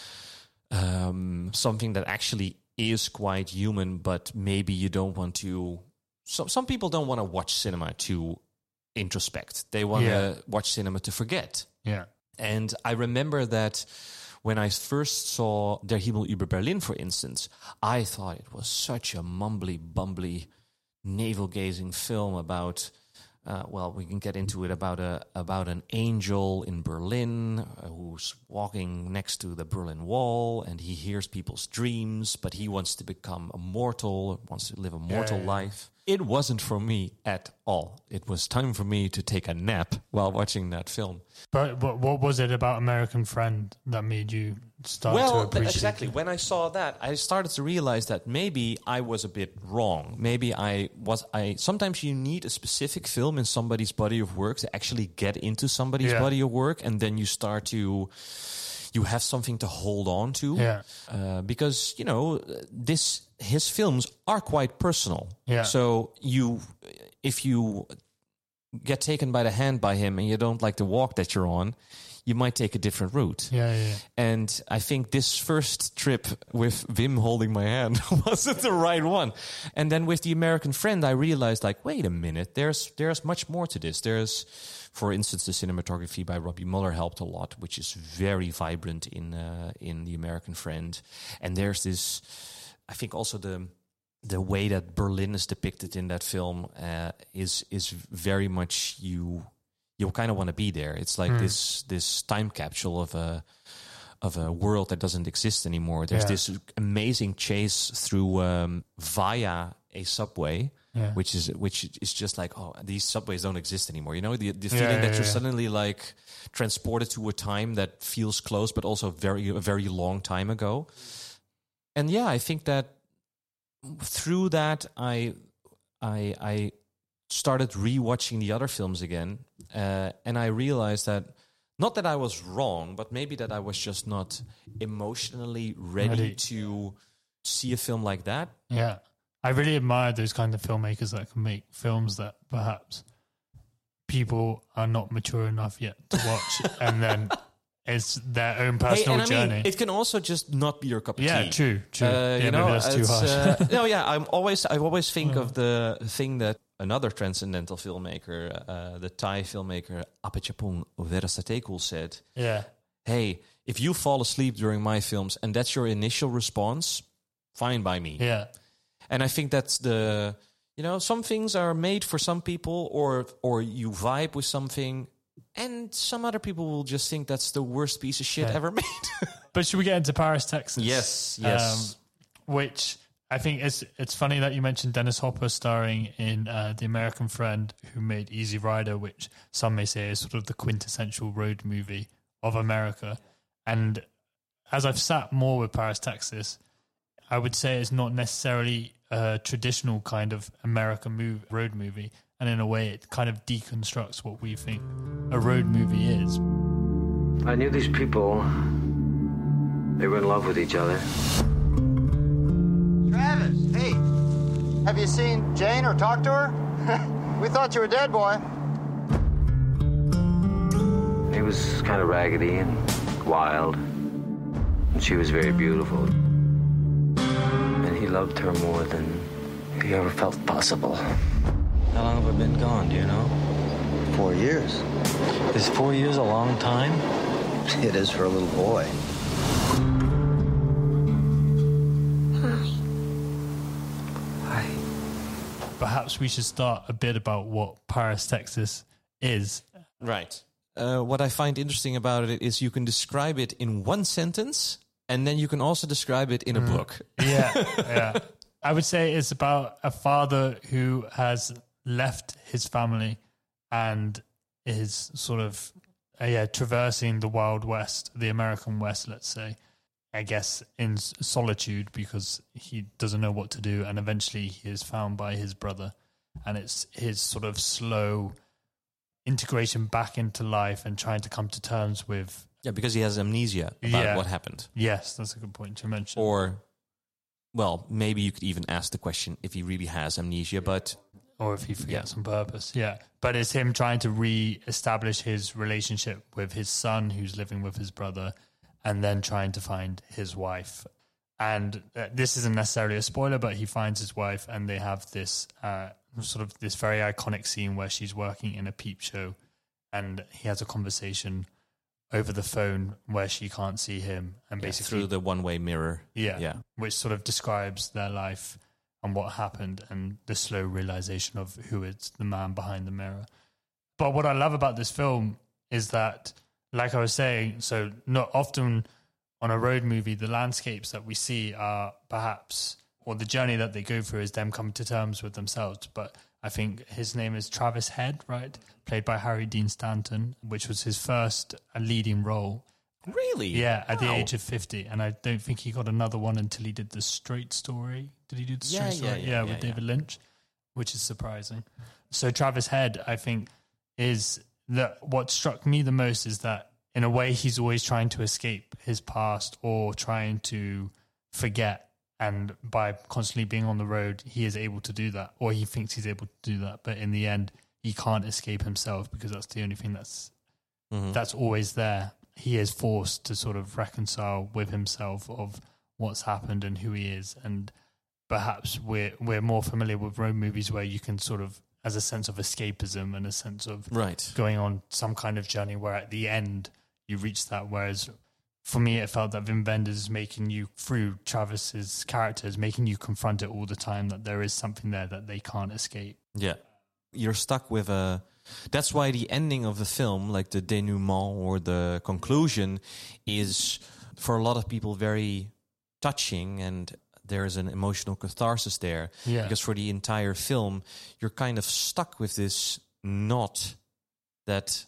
S2: um, something that actually is quite human, but maybe you don't want to... So, some people don't want to watch cinema to introspect. They want to
S1: Yeah.
S2: watch cinema to forget.
S1: Yeah.
S2: And I remember that when I first saw Der Himmel über Berlin, for instance, I thought it was such a mumbly, bumbly, navel-gazing film about, uh, well, we can get into it, about a about an angel in Berlin uh, who's walking next to the Berlin Wall, and he hears people's dreams, but he wants to become immortal, wants to live a mortal
S1: yeah, yeah.
S2: life. It wasn't for me at all. It was time for me to take a nap while watching that film.
S1: But, but what was it about American Friend that made you start to
S2: Well,
S1: appreciate
S2: exactly.
S1: it?
S2: When I saw that, I started to realize that maybe I was a bit wrong. Maybe I was. I sometimes you need a specific film in somebody's body of work to actually get into somebody's
S1: Yeah.
S2: body of work, and then you start to. You have something to hold on to,
S1: Yeah.
S2: uh, because you know this. His films are quite personal.
S1: Yeah.
S2: So you, if you get taken by the hand by him and you don't like the walk that you're on, you might take a different route.
S1: Yeah, yeah, yeah.
S2: And I think this first trip with Wim holding my hand wasn't the right one. And then with The American Friend, I realized, like, wait a minute, there's there's much more to this. There's, for instance, the cinematography by Robbie Mueller helped a lot, which is very vibrant in uh, in The American Friend. And there's this, I think also the the way that Berlin is depicted in that film uh, is is very much you. You kind of want to be there. It's like
S1: Mm.
S2: this this time capsule of a of a world that doesn't exist anymore. There's
S1: Yeah.
S2: this amazing chase through um, via a subway,
S1: Yeah.
S2: which is which is just like, oh, these subways don't exist anymore. You know, the the
S1: Yeah,
S2: feeling
S1: yeah,
S2: that you're
S1: yeah.
S2: suddenly like transported to a time that feels close, but also very a very long time ago. And yeah, I think that through that, I I I. started rewatching the other films again, uh, and I realized that not that I was wrong, but maybe that I was just not emotionally ready,
S1: Ready.
S2: to see a film like that.
S1: Yeah. I really admire those kind of filmmakers that can make films that perhaps people are not mature enough yet to watch, and then it's their own personal
S2: hey, and I
S1: journey.
S2: mean, it can also just not be your cup of
S1: yeah,
S2: tea.
S1: true, true.
S2: Uh,
S1: yeah,
S2: you know,
S1: maybe that's too
S2: it's,
S1: harsh.
S2: uh, no, yeah, I'm always, I always think of the thing that another transcendental filmmaker, uh, the Thai filmmaker Apachapong Weerasethakul said.
S1: yeah,
S2: Hey, if you fall asleep during my films and that's your initial response, fine by me.
S1: yeah,
S2: And I think that's the, you know, some things are made for some people, or or you vibe with something, and some other people will just think that's the worst piece of shit
S1: Yeah.
S2: ever made.
S1: But should we get into Paris, Texas?
S2: Yes, yes.
S1: Um, which I think it's it's funny that you mentioned Dennis Hopper starring in uh, The American Friend, who made Easy Rider, which some may say is sort of the quintessential road movie of America. And as I've sat more with Paris, Texas, I would say it's not necessarily a traditional kind of American move, road movie. And in a way, it kind of deconstructs what we think a road movie is.
S4: I knew these people. They were in love with each other.
S5: Travis, hey, have you seen Jane or talked to her? We thought you were dead, boy.
S4: He was kind of raggedy and wild, and she was very beautiful. And he loved her more than he ever felt possible. How long have I been gone, do you know?
S5: Four years.
S4: Is four years a long time?
S6: it is for a little boy.
S4: Hi.
S1: Perhaps we should start a bit about what Paris, Texas is.
S2: Right. Uh, what I find interesting about it is you can describe it in one sentence, and then you can also describe it in a book.
S1: Yeah, yeah. I would say it's about a father who has left his family and is sort of uh, yeah traversing the Wild West, the American West, let's say, I guess in s- solitude because he doesn't know what to do, and eventually he is found by his brother, and it's his sort of slow integration back into life and trying to come to terms with.
S2: Yeah, because he has amnesia about
S1: Yeah.
S2: what happened.
S1: Yes, that's a good point to mention.
S2: Or, well, maybe you could even ask the question if he really has amnesia, but...
S1: Or if he forgets on purpose, yeah. But it's him trying to re-establish his relationship with his son who's living with his brother and then trying to find his wife. And uh, this isn't necessarily a spoiler, but he finds his wife and they have this uh, sort of this very iconic scene where she's working in a peep show and he has a conversation over the phone where she can't see him and
S2: Yeah,
S1: basically
S2: through the one-way mirror.
S1: yeah,
S2: Yeah.
S1: which sort of describes their life and what happened and the slow realization of who is the man behind the mirror. But what I love about this film is that, like I was saying, so not often on a road movie, the landscapes that we see are perhaps, or the journey that they go through is them coming to terms with themselves. But I think his name is Travis Head, right? Played by Harry Dean Stanton, which was his first uh, leading role.
S2: Really?
S1: Yeah, at the
S2: Wow.
S1: age of fifty. And I don't think he got another one until he did The Straight Story. Did he do The Straight
S2: Yeah,
S1: Story?
S2: yeah, yeah,
S1: with
S2: yeah,
S1: David
S2: yeah.
S1: Lynch, which is surprising. So Travis Head, I think, is that what struck me the most is that in a way he's always trying to escape his past or trying to forget. And by constantly being on the road, he is able to do that, or he thinks he's able to do that. But in the end, he can't escape himself because that's the only thing that's
S2: Mhm.
S1: that's always there. He is forced to sort of reconcile with himself of what's happened and who he is. And perhaps we're we're more familiar with road movies where you can sort of, as a sense of escapism and a sense of
S2: Right.
S1: going on some kind of journey where at the end you reach that. Whereas for me, it felt that Wim Wenders is making you, through Travis's characters, making you confront it all the time, that there is something there that they can't escape.
S2: Yeah. You're stuck with a... That's why the ending of the film, like the denouement or the conclusion, is for a lot of people very touching, and there's an emotional catharsis there.
S1: Yeah.
S2: Because for the entire film, you're kind of stuck with this knot that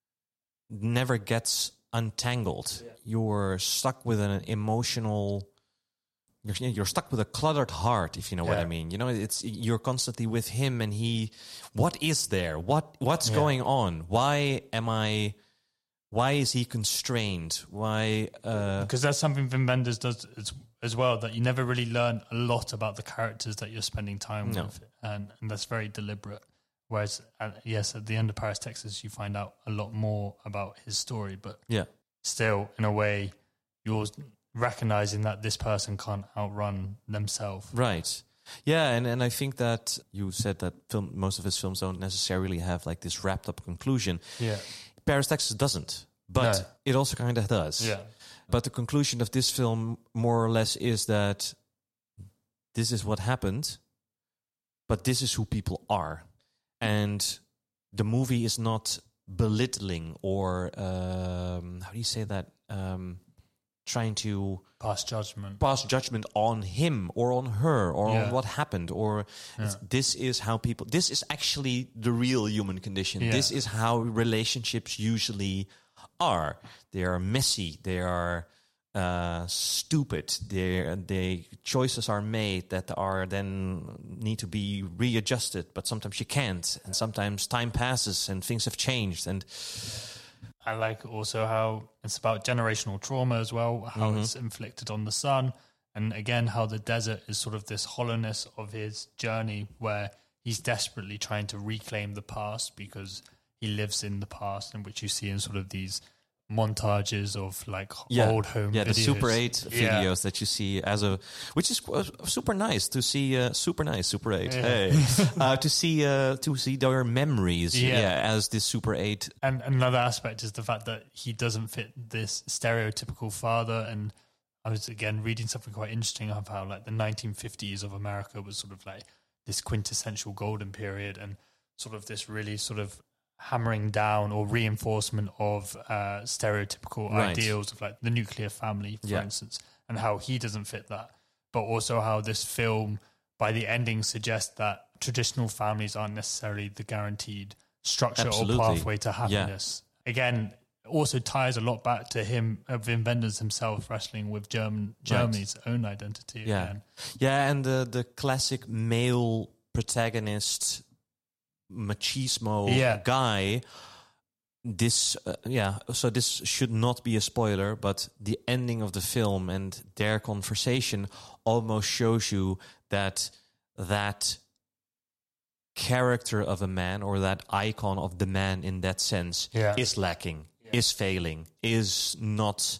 S2: never gets untangled. You're stuck with an emotional... You're, you're stuck with a cluttered heart, if you know what
S1: Yeah.
S2: I mean. You know, it's you're constantly with him, and he. What is there? What what's
S1: Yeah.
S2: going on? Why am I? Why is he constrained? Why? Uh,
S1: Because that's something Wim Wenders does as, as well, that you never really learn a lot about the characters that you're spending time
S2: No.
S1: with. And, and that's very deliberate. Whereas, uh, yes, at the end of Paris, Texas, you find out a lot more about his story. But
S2: yeah,
S1: still, in a way, you're recognizing that this person can't outrun themselves.
S2: right. Yeah, and, and I think that you said that film, most of his films don't necessarily have like this wrapped up conclusion.
S1: Yeah.
S2: Paris, Texas doesn't, but
S1: No.
S2: it also kind of does.
S1: Yeah.
S2: But the conclusion of this film, more or less, is that this is what happened, but this is who people are. And the movie is not belittling or, um, how do you say that? Um, trying to
S1: Pass judgment.
S2: pass judgment on him or on her or
S1: Yeah.
S2: on what happened. Or
S1: Yeah.
S2: it's- this is how people, this is actually the real human condition.
S1: Yeah.
S2: This is how relationships usually are. They are messy. They are uh, stupid. They they choices are made that are then need to be readjusted. But sometimes you can't, and sometimes time passes and things have changed. And
S1: I like also how it's about generational trauma as well, how
S2: Mm-hmm.
S1: it's inflicted on the son. And again, how the desert is sort of this hollowness of his journey where he's desperately trying to reclaim the past because he lives in the past, and which you see in sort of these montages of like
S2: Yeah.
S1: old home
S2: Yeah,
S1: videos.
S2: the Super eight
S1: Yeah.
S2: videos that you see as a, which is uh, super nice to see. Uh, super nice, Super eight.
S1: Yeah.
S2: Hey, uh, to see uh, to see their memories.
S1: Yeah.
S2: Yeah. as this Super eight.
S1: And another aspect is the fact that he doesn't fit this stereotypical father. And I was again reading something quite interesting of how like the nineteen fifties of America was sort of like this quintessential golden period, and sort of this really sort of hammering down or reinforcement of uh, stereotypical
S2: Right.
S1: ideals of like the nuclear family, for
S2: Yeah.
S1: instance, and how he doesn't fit that. But also how this film, by the ending, suggests that traditional families aren't necessarily the guaranteed structure
S2: Absolutely.
S1: or pathway to happiness. Again, also ties a lot back to him, uh, Wim Wenders himself, wrestling with German Germany's own identity.
S2: Yeah,
S1: Again.
S2: yeah, and the the classic male protagonist machismo
S1: Yeah.
S2: guy. This, uh, yeah. So this should not be a spoiler, but the ending of the film and their conversation almost shows you that that character of a man, or that icon of the man in that sense,
S1: Yeah.
S2: is lacking, is failing, is not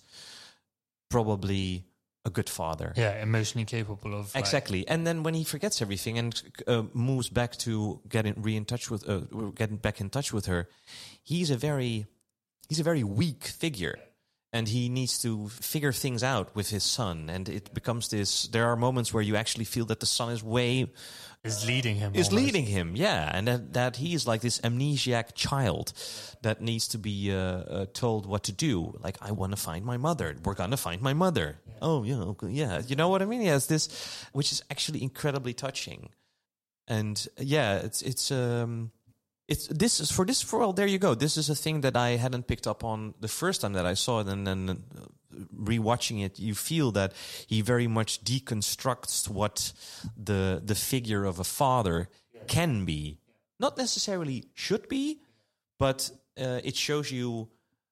S2: probably a good father.
S1: Yeah, emotionally capable of like,
S2: Exactly, and then when he forgets everything and uh, moves back to getting re in touch with, uh, getting back in touch with her, he's a very, he's a very weak figure, and he needs to figure things out with his son. And it becomes this. There are moments where you actually feel that the son is way
S1: is leading him.
S2: is
S1: almost.
S2: leading him, yeah, and that, that he is like this amnesiac child that needs to be uh, uh, told what to do. Like, I want to find my mother. We're gonna find my mother. Yeah. Oh, yeah, okay, yeah. You know what I mean? Yes, this, which is actually incredibly touching, and yeah, it's it's um. It's this is for this for well there you go. This is a thing that I hadn't picked up on the first time that I saw it, and then uh, rewatching it, you feel that he very much deconstructs what the the figure of a father can be, not necessarily should be, but uh, it shows you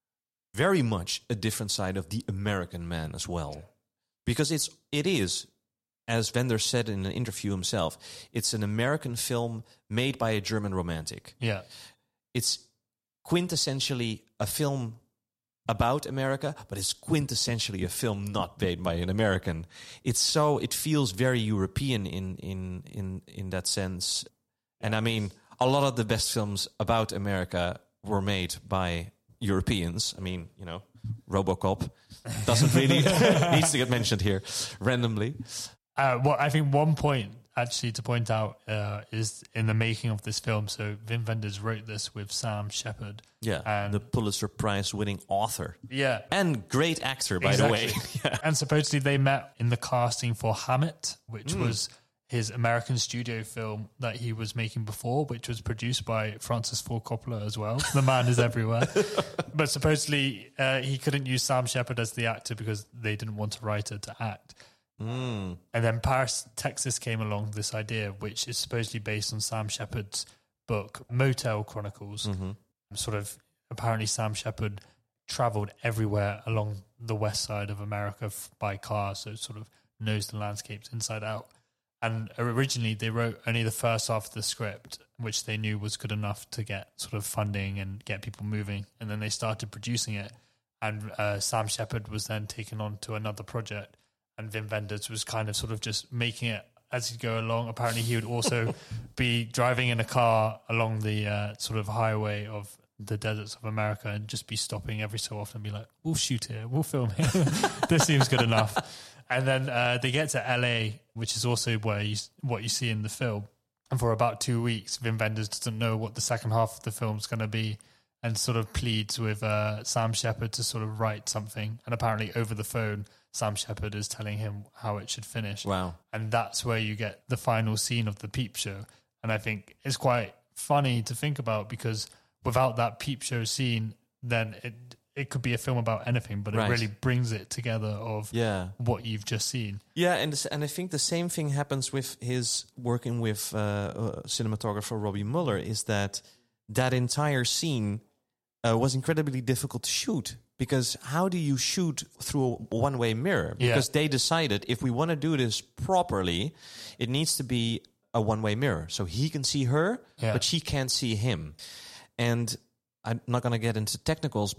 S2: very much a different side of the American man as well, because it's it is. As Wenders said in an interview himself, it's an American film made by a German romantic.
S1: Yeah.
S2: It's quintessentially a film about America, but it's quintessentially a film not made by an American. It's so it feels very European in in in in that sense. And I mean, a lot of the best films about America were made by Europeans. I mean, you know, RoboCop doesn't really needs to get mentioned here randomly.
S1: Uh, well, I think one point actually to point out uh, is in the making of this film. So Wim Wenders wrote this with Sam Shepard.
S2: Yeah,
S1: and
S2: the Pulitzer Prize winning author.
S1: Yeah.
S2: And great actor, by
S1: Exactly.
S2: the way. Yeah.
S1: And supposedly they met in the casting for Hammett, which
S2: Mm.
S1: was his American studio film that he was making before, which was produced by Francis Ford Coppola as well. The man is everywhere. But supposedly uh, he couldn't use Sam Shepard as the actor because they didn't want a writer to act.
S2: Mm.
S1: And then Paris, Texas came along with this idea, which is supposedly based on Sam Shepard's book, Motel Chronicles.
S2: Mm-hmm.
S1: Sort of, apparently Sam Shepard traveled everywhere along the west side of America f- by car, so sort of knows the landscapes inside out. And originally they wrote only the first half of the script, which they knew was good enough to get sort of funding and get people moving. And then they started producing it. And uh, Sam Shepard was then taken on to another project. And Wim Wenders was kind of sort of just making it as he'd go along. Apparently he would also be driving in a car along the uh, sort of highway of the deserts of America and just be stopping every so often and be like, we'll shoot here, we'll film here. This seems good enough. And then uh, they get to L A, which is also where you, what you see in the film. And for about two weeks, Wim Wenders doesn't know what the second half of the film's going to be, and sort of pleads with uh, Sam Shepard to sort of write something. And apparently over the phone, Sam Shepard is telling him how it should finish.
S2: Wow.
S1: And that's where you get the final scene of the Peep Show. And I think it's quite funny to think about, because without that Peep Show scene, then it it could be a film about anything, but
S2: Right.
S1: it really brings it together of
S2: Yeah.
S1: what you've just seen.
S2: Yeah, and this, and I think the same thing happens with his working with uh, uh, cinematographer Robbie Muller, is that that entire scene uh, was incredibly difficult to shoot. Because how do you shoot through a one-way mirror?
S1: Yeah.
S2: Because they decided, if we want to do this properly, it needs to be a one-way mirror. So he can see her,
S1: Yeah.
S2: but she can't see him. And I'm not going to get into technicals, but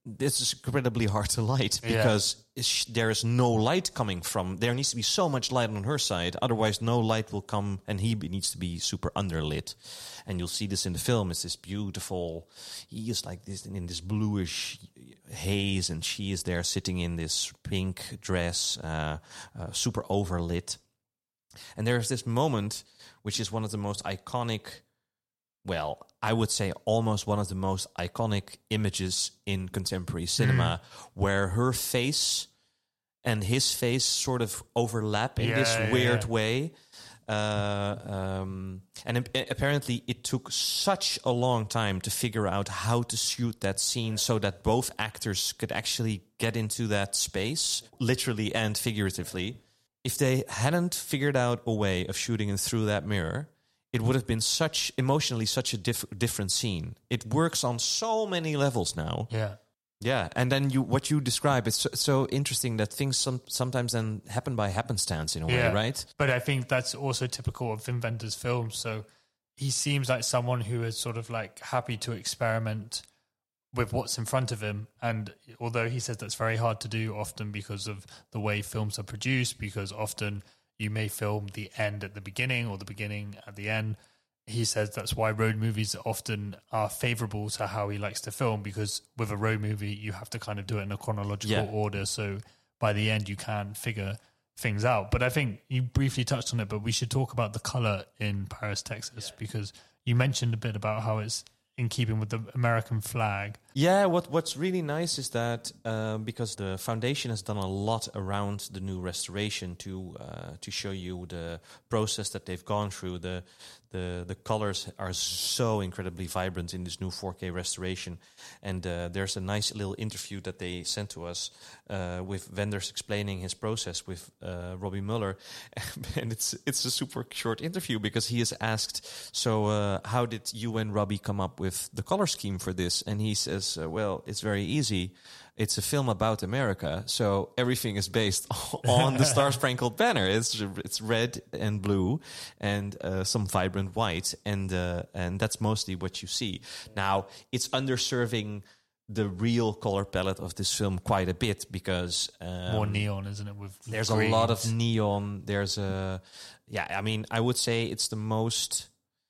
S2: this is incredibly hard to light because yeah. sh- there is no light coming from. There needs to be so much light on her side, otherwise no light will come, and he be, needs to be super underlit. And you'll see this in the film. It's this beautiful. He is like this in this bluish haze, and she is there sitting in this pink dress, uh, uh, super overlit. And there's this moment, which is one of the most iconic, well, I would say almost one of the most iconic images in contemporary cinema, mm. where her face and his face sort of overlap in yeah, this yeah, weird yeah. way. Uh, um, and it, apparently it took such a long time to figure out how to shoot that scene so that both actors could actually get into that space, literally and figuratively. If they hadn't figured out a way of shooting it through that mirror, it would have been such emotionally such a diff- different scene. It works on so many levels now.
S1: Yeah,
S2: yeah. And then you, what you describe, it's so, so interesting that things some, sometimes then happen by happenstance in a
S1: yeah.
S2: way, right?
S1: But I think that's also typical of Wim Wenders' films. So he seems like someone who is sort of like happy to experiment with what's in front of him. And although he says that's very hard to do often because of the way films are produced, because often you may film the end at the beginning or the beginning at the end. He says that's why road movies often are favorable to how he likes to film, because with a road movie, you have to kind of do it in a chronological
S2: yeah.
S1: order. So by the end, you can figure things out. But I think you briefly touched on it, but we should talk about the color in Paris, Texas, yeah. because you mentioned a bit about how it's in keeping with the American flag.
S2: Yeah, what what's really nice is that uh, because the foundation has done a lot around the new restoration to uh, to show you the process that they've gone through. The the the colors are so incredibly vibrant in this new four K restoration, and uh, there's a nice little interview that they sent to us uh, with Wenders explaining his process with uh, Robbie Mueller, and it's it's a super short interview because he is asked, so uh, how did you and Robbie come up with the color scheme for this? And he says, uh, well, it's very easy. It's a film about America, so everything is based on the Star Sprinkled Banner. It's it's red and blue and uh, some vibrant white, and uh, and that's mostly what you see. Now, it's underserving the real color palette of this film quite a bit because um,
S1: more neon, isn't it? With
S2: there's
S1: greens.
S2: a lot of neon. There's a yeah. I mean, I would say it's the most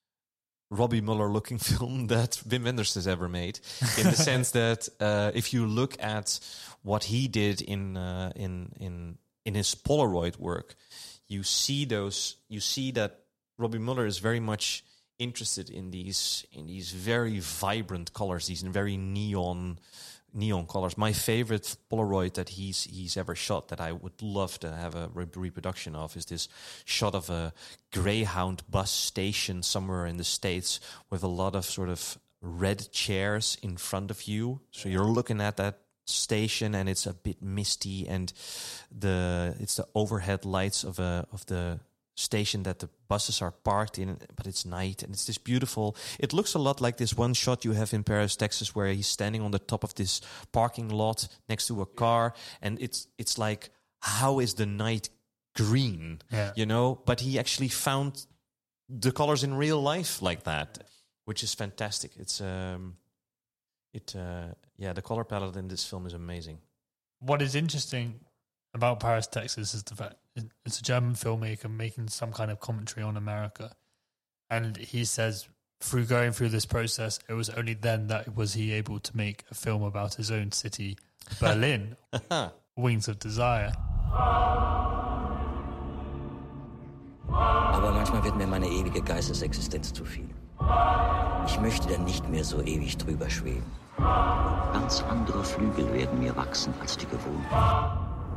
S2: Robbie Mueller-looking film that Wim Wenders has ever made, in the sense that uh, if you look at what he did in uh, in in in his Polaroid work, you see those. You see that Robbie Mueller is very much interested in these in these very vibrant colors, these very neon neon colors. My favorite Polaroid that he's he's ever shot, that I would love to have a re- reproduction of, is this shot of a Greyhound bus station somewhere in the States with a lot of sort of red chairs in front of you. So you're looking at that station and it's a bit misty, and the it's the overhead lights of a of the station that the buses are parked in, but it's night, and it's this beautiful. It looks a lot like this one shot you have in Paris, Texas, where he's standing on the top of this parking lot next to a car, and it's it's like, how is the night green?
S1: Yeah.
S2: You know, but he actually found the colors in real life like that, which is fantastic. It's um, it uh, yeah, the color palette in this film is amazing.
S1: What is interesting about Paris, Texas is the fact it's a German filmmaker making some kind of commentary on America. And he says through going through this process, it was only then that was he able to make a film about his own city, Berlin, Wings of Desire.
S6: Aber manchmal wird mir meine ewige Geistesexistenz zu viel. Ich möchte dann nicht mehr so ewig drüber schweben. Ganz andere Flügel werden mir wachsen als die gewohnten.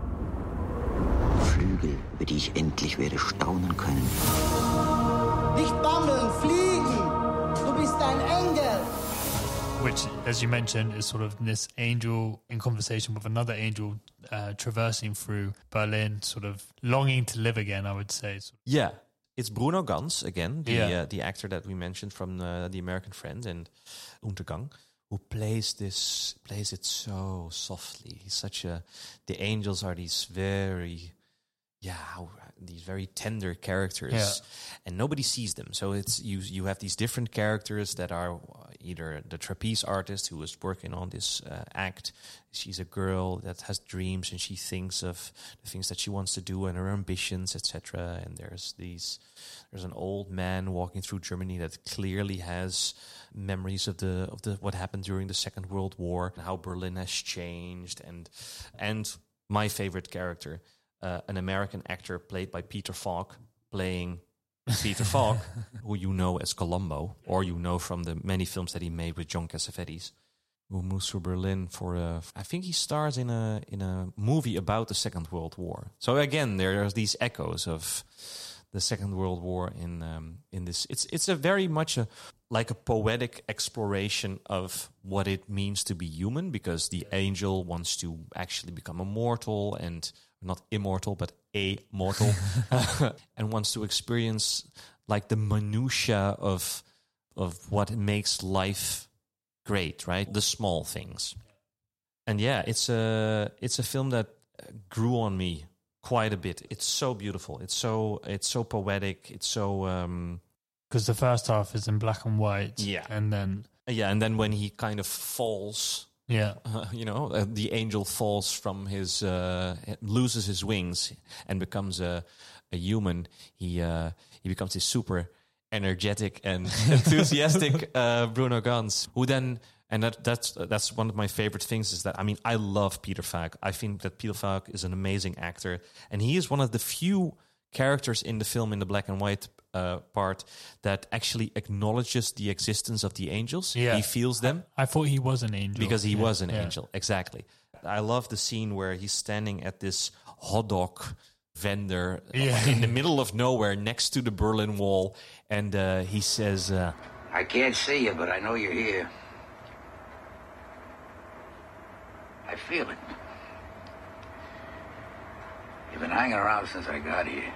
S6: Flügel, über die ich endlich werde staunen können.
S7: Nicht bammeln, fliegen! Du bist ein Engel!
S1: Which, as you mentioned, is sort of this angel in conversation with another angel uh, traversing through Berlin, sort of longing to live again, I would say.
S2: Yeah. It's Bruno Ganz, again, the
S1: yeah.
S2: uh, the actor that we mentioned from uh, The American Friend and Untergang, who plays this, plays it so softly. He's such a, the angels are these very yeah, how, these very tender characters,
S1: Yeah.
S2: and nobody sees them. So it's you. You have these different characters that are either the trapeze artist who is working on this uh, act. She's a girl that has dreams and she thinks of the things that she wants to do and her ambitions, et cetera. And there's these. There's an old man walking through Germany that clearly has memories of the of the what happened during the Second World War and how Berlin has changed. And and my favorite character. Uh, an American actor played by Peter Falk, playing Peter Falk, who you know as Columbo, or you know from the many films that he made with John Cassavetes, who moves to Berlin for a. I think he stars in a in a movie about the Second World War. So again, there are these echoes of the Second World War in um, in this. It's it's a very much a like a poetic exploration of what it means to be human, because the angel wants to actually become immortal and. Not immortal, but amortal, and wants to experience like the minutia of of what makes life great, right? The small things. And yeah, it's a it's a film that grew on me quite a bit. It's so beautiful. It's so it's so poetic. It's so um,
S1: because the first half is in black and white,
S2: yeah,
S1: and then
S2: yeah, and then when he kind of falls.
S1: Yeah,
S2: uh, you know, uh, the angel falls from his, uh, loses his wings and becomes a, a human. He uh, he becomes this super energetic and enthusiastic uh, Bruno Ganz, who then, and that that's that's one of my favorite things is that I mean I love Peter Falk. I think that Peter Falk is an amazing actor, and he is one of the few characters in the film in the black and white uh, part that actually acknowledges the existence of the angels.
S1: Yeah.
S2: He feels them.
S1: I, I thought he was an angel.
S2: Because he
S1: yeah.
S2: was an
S1: yeah.
S2: angel, exactly. I love the scene where he's standing at this hot dog vendor
S1: yeah.
S2: in the middle of nowhere next to the Berlin Wall, and uh, he says, uh,
S8: I can't see you, but I know you're here. I feel it. You've been hanging around since I got here.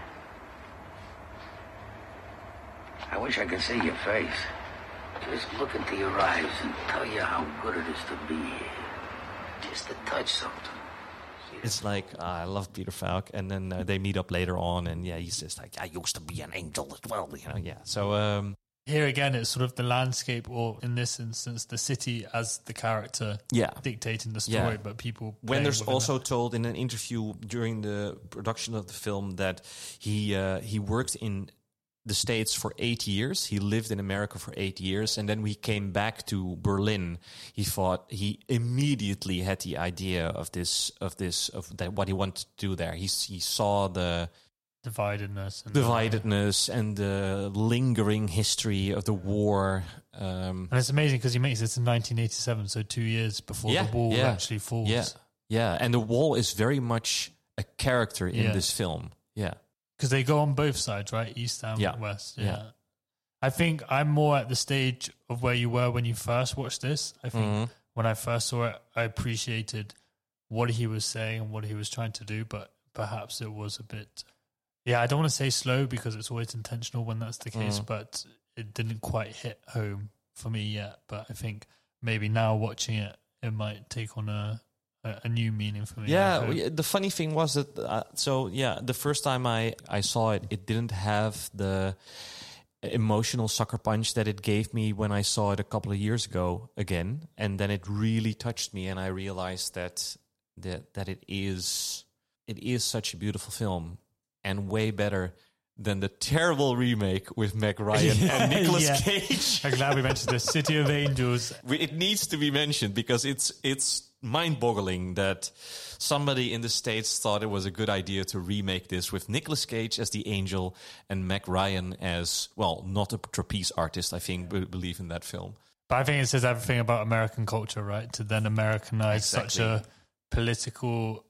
S8: I wish I could see your face. Just look into your eyes and tell you how good it is to be here. Just to touch something.
S2: It's like, uh, I love Peter Falk. And then uh, they meet up later on, and yeah, he says, like, I used to be an angel as well, you know, yeah. So, um...
S1: here again, it's sort of the landscape, or in this instance, the city as the character
S2: yeah.
S1: dictating the story,
S2: yeah.
S1: but people...
S2: When there's also
S1: that.
S2: told in an interview during the production of the film that he uh, he worked in the States for eight years. He lived in America for eight years. And then we came back to Berlin. He thought he immediately had the idea of this, of this, of that, what he wanted to do there. He, he saw the
S1: dividedness and
S2: dividedness the, and the lingering history of the war. Um,
S1: and it's amazing because he makes this in nineteen eighty-seven, so two years before
S2: yeah,
S1: the wall
S2: yeah,
S1: actually falls.
S2: Yeah, yeah. And the wall is very much a character in
S1: yeah.
S2: this film. Yeah.
S1: Because they go on both sides, right? East and
S2: yeah.
S1: west. Yeah.
S2: yeah.
S1: I think I'm more at the stage of where you were when you first watched this. I think
S2: mm-hmm.
S1: when I first saw it, I appreciated what he was saying and what he was trying to do, but perhaps it was a bit... Yeah, I don't want to say slow because it's always intentional when that's the case, mm. but it didn't quite hit home for me yet. But I think maybe now watching it, it might take on a... a new meaning for me.
S2: Yeah, the funny thing was that, uh, so yeah, the first time I, I saw it, it didn't have the emotional sucker punch that it gave me when I saw it a couple of years ago again. And then it really touched me, and I realized that that, that it is it is such a beautiful film and way better than the terrible remake with Meg Ryan yeah, and Nicolas
S1: yeah.
S2: Cage.
S1: I'm glad we mentioned the City of Angels.
S2: It needs to be mentioned because it's it's mind-boggling that somebody in the States thought it was a good idea to remake this with Nicolas Cage as the angel and Meg Ryan as, well, not a trapeze artist, I think, but believe in that film.
S1: But I think it says everything about American culture, right? To then Americanize
S2: exactly.
S1: such a political,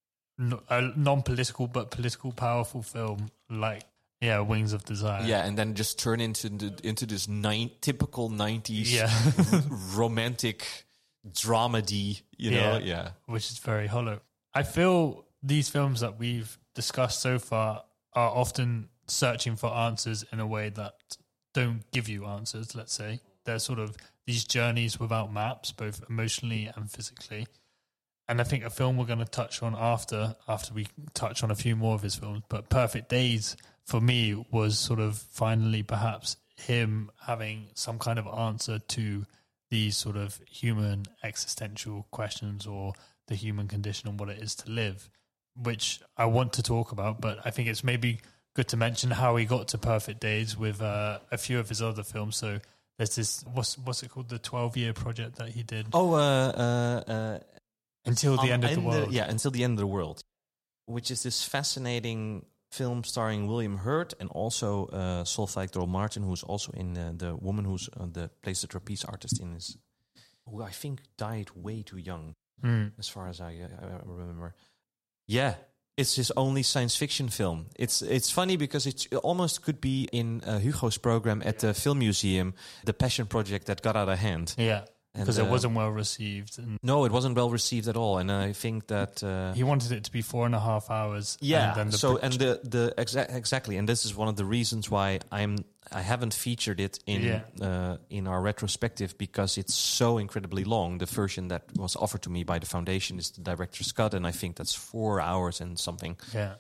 S1: a non-political but political powerful film like, yeah, Wings of Desire.
S2: Yeah, and then just turn into into this nine, typical nineties
S1: yeah.
S2: romantic dramedy, you know,
S1: yeah,
S2: yeah,
S1: which is very hollow. I feel these films that we've discussed so far are often searching for answers in a way that don't give you answers, let's say. They're sort of these journeys without maps, both emotionally and physically. and I think a film we're going to touch on after after we touch on a few more of his films. But Perfect Days for me was sort of finally perhaps him having some kind of answer to these sort of human existential questions or the human condition and what it is to live, which I want to talk about. But I think it's maybe good to mention how he got to Perfect Days with uh, a few of his other films. So there's this, what's what's it called, the twelve-year project that he did?
S2: Oh, uh, uh, uh,
S1: Until the
S2: um,
S1: End of the World.
S2: yeah, Until the End of the World, which is this fascinating film starring William Hurt and also uh, Solveig Dol-Martin, who's also in uh, the woman who's uh, the plays the trapeze artist in this, who I think died way too young,
S1: Mm.
S2: as far as I, I remember. Yeah, it's his only science fiction film. It's it's funny because it almost could be in uh, Hugo's program at the Film Museum, the passion project that got out of hand.
S1: Yeah, because
S2: And,
S1: it
S2: uh,
S1: wasn't well received. And
S2: No, it wasn't well received at all, and I think that uh,
S1: he wanted it to be four and a half hours.
S2: yeah.
S1: And then the
S2: so
S1: pro-
S2: and the the exa- exactly, and this is one of the reasons why I'm I haven't featured it in
S1: Yeah.
S2: uh, in our retrospective, because it's so incredibly long. The version that was offered to me by the foundation is the director's cut, and I think that's four hours and something.
S1: yeah.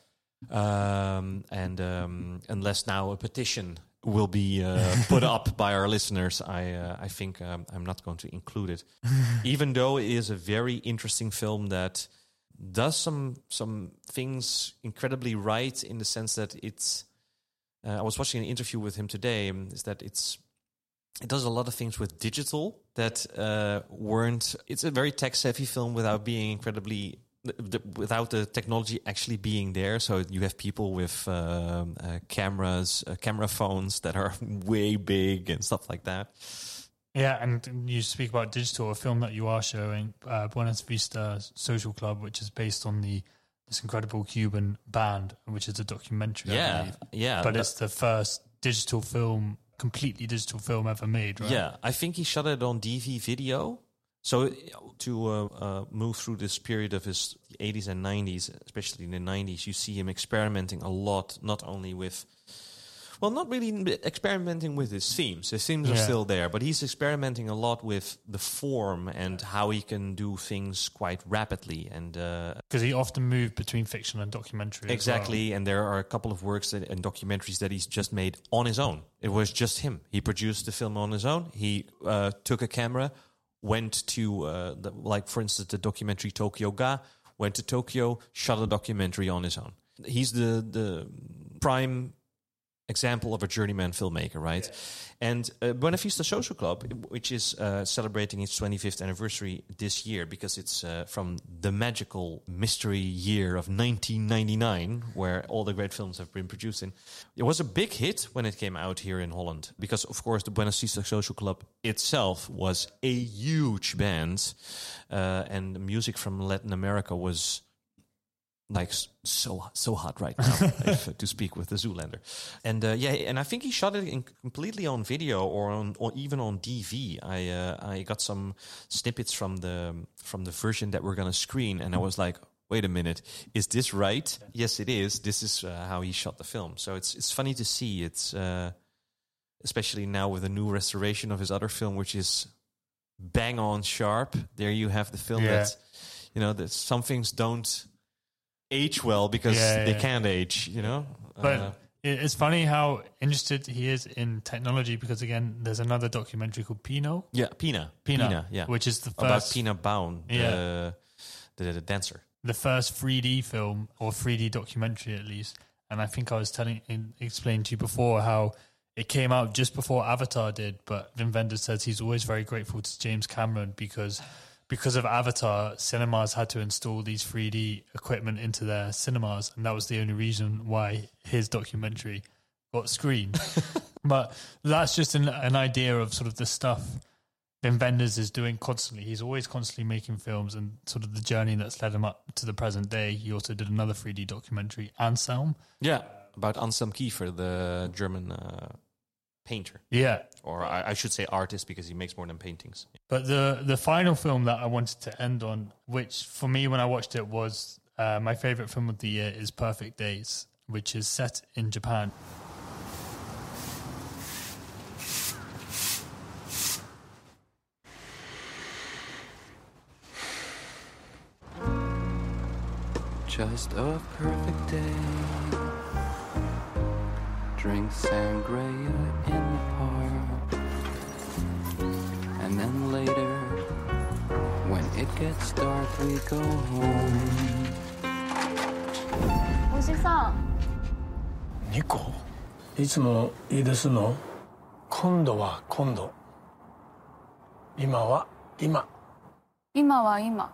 S2: Um, and um, unless now a petition will be uh, put up by our listeners, I uh, I think um, I'm not going to include it, even though it is a very interesting film that does some some things incredibly right, in the sense that it's. Uh, I was watching an interview with him today. um, Is that it's it does a lot of things with digital that uh, weren't. It's a very tech savvy film without being incredibly. The, without the technology actually being there. So you have people with um, uh, cameras, uh, camera phones that are way big and stuff like that.
S1: Yeah, and you speak about digital, a film that you are showing, uh, Buenos Vista Social Club, which is based on the this incredible Cuban band, which is a documentary, I
S2: Yeah,
S1: believe.
S2: yeah.
S1: But it's the first digital film, completely digital film ever made, right?
S2: Yeah, I think he shot it on D V video. So to uh, uh, move through this period of his eighties and nineties, especially in the nineties, you see him experimenting a lot, not only with, well, not really experimenting with his themes. His themes are
S1: Yeah.
S2: still there, but he's experimenting a lot with the form and how he can do things quite rapidly. And
S1: because uh, he often moved between fiction and documentary.
S2: exactly,
S1: as well.
S2: and there are a couple of works that, and documentaries that he's just made on his own. It was just him. He produced the film on his own. He uh, took a camera, went to, uh, the, like, for instance, the documentary Tokyo Ga, went to Tokyo, shot a documentary on his own. He's the the prime example of a journeyman filmmaker, right? Yeah. And uh, Buena Vista Social Club, which is uh, celebrating its twenty-fifth anniversary this year, because it's uh, from the magical mystery year of nineteen ninety-nine, where all the great films have been produced in. It was a big hit when it came out here in Holland, because, of course, the Buena Vista Social Club itself was a huge band, uh, and the music from Latin America was like so so hot right now, if, uh, to speak with the Zoolander. And uh, yeah, and I think he shot it in completely on video, or on, or even on D V. I uh, I got some snippets from the from the version that we're gonna screen, and I was like, wait a minute, is this right? Yes, it is. This is uh, how he shot the film. So it's it's funny to see. It's uh, especially now with a new restoration of his other film, which is bang on sharp. There you have the film.
S1: Yeah.
S2: That, you know, that some things don't age well because
S1: Yeah,
S2: they
S1: yeah.
S2: can't age, you know.
S1: But
S2: uh,
S1: it- it's funny how interested he is in technology, because again, there's another documentary called Pino.
S2: yeah, Pina,
S1: Pina,
S2: yeah,
S1: which is the
S2: about
S1: first
S2: Pina Baun,
S1: Yeah.
S2: the, the the dancer.
S1: the first three D film, or three D documentary at least. And I think I was telling, in, explaining to you before how it came out just before Avatar did. But Wim Wenders says he's always very grateful to James Cameron, because because of Avatar, cinemas had to install these three D equipment into their cinemas, and that was the only reason why his documentary got screened. But that's just an, an idea of sort of the stuff Wim Wenders is doing constantly. He's always constantly making films, and sort of the journey that's led him up to the present day. He also did another three D documentary, Anselm.
S2: Yeah, about Anselm Kiefer, the German uh, painter,
S1: Yeah.
S2: or I, I should say artist, because he makes more than paintings.
S1: But the the final film that I wanted to end on, which for me when I watched it was uh, my favorite film of the year, is Perfect Days, which is set in Japan.
S9: just a perfect day. Drink sangria in the park. And then later, when it gets dark, we go home.
S10: おじさん。
S11: ニコ、いつもいいですの？今度は今度。今は今。
S10: 今は今。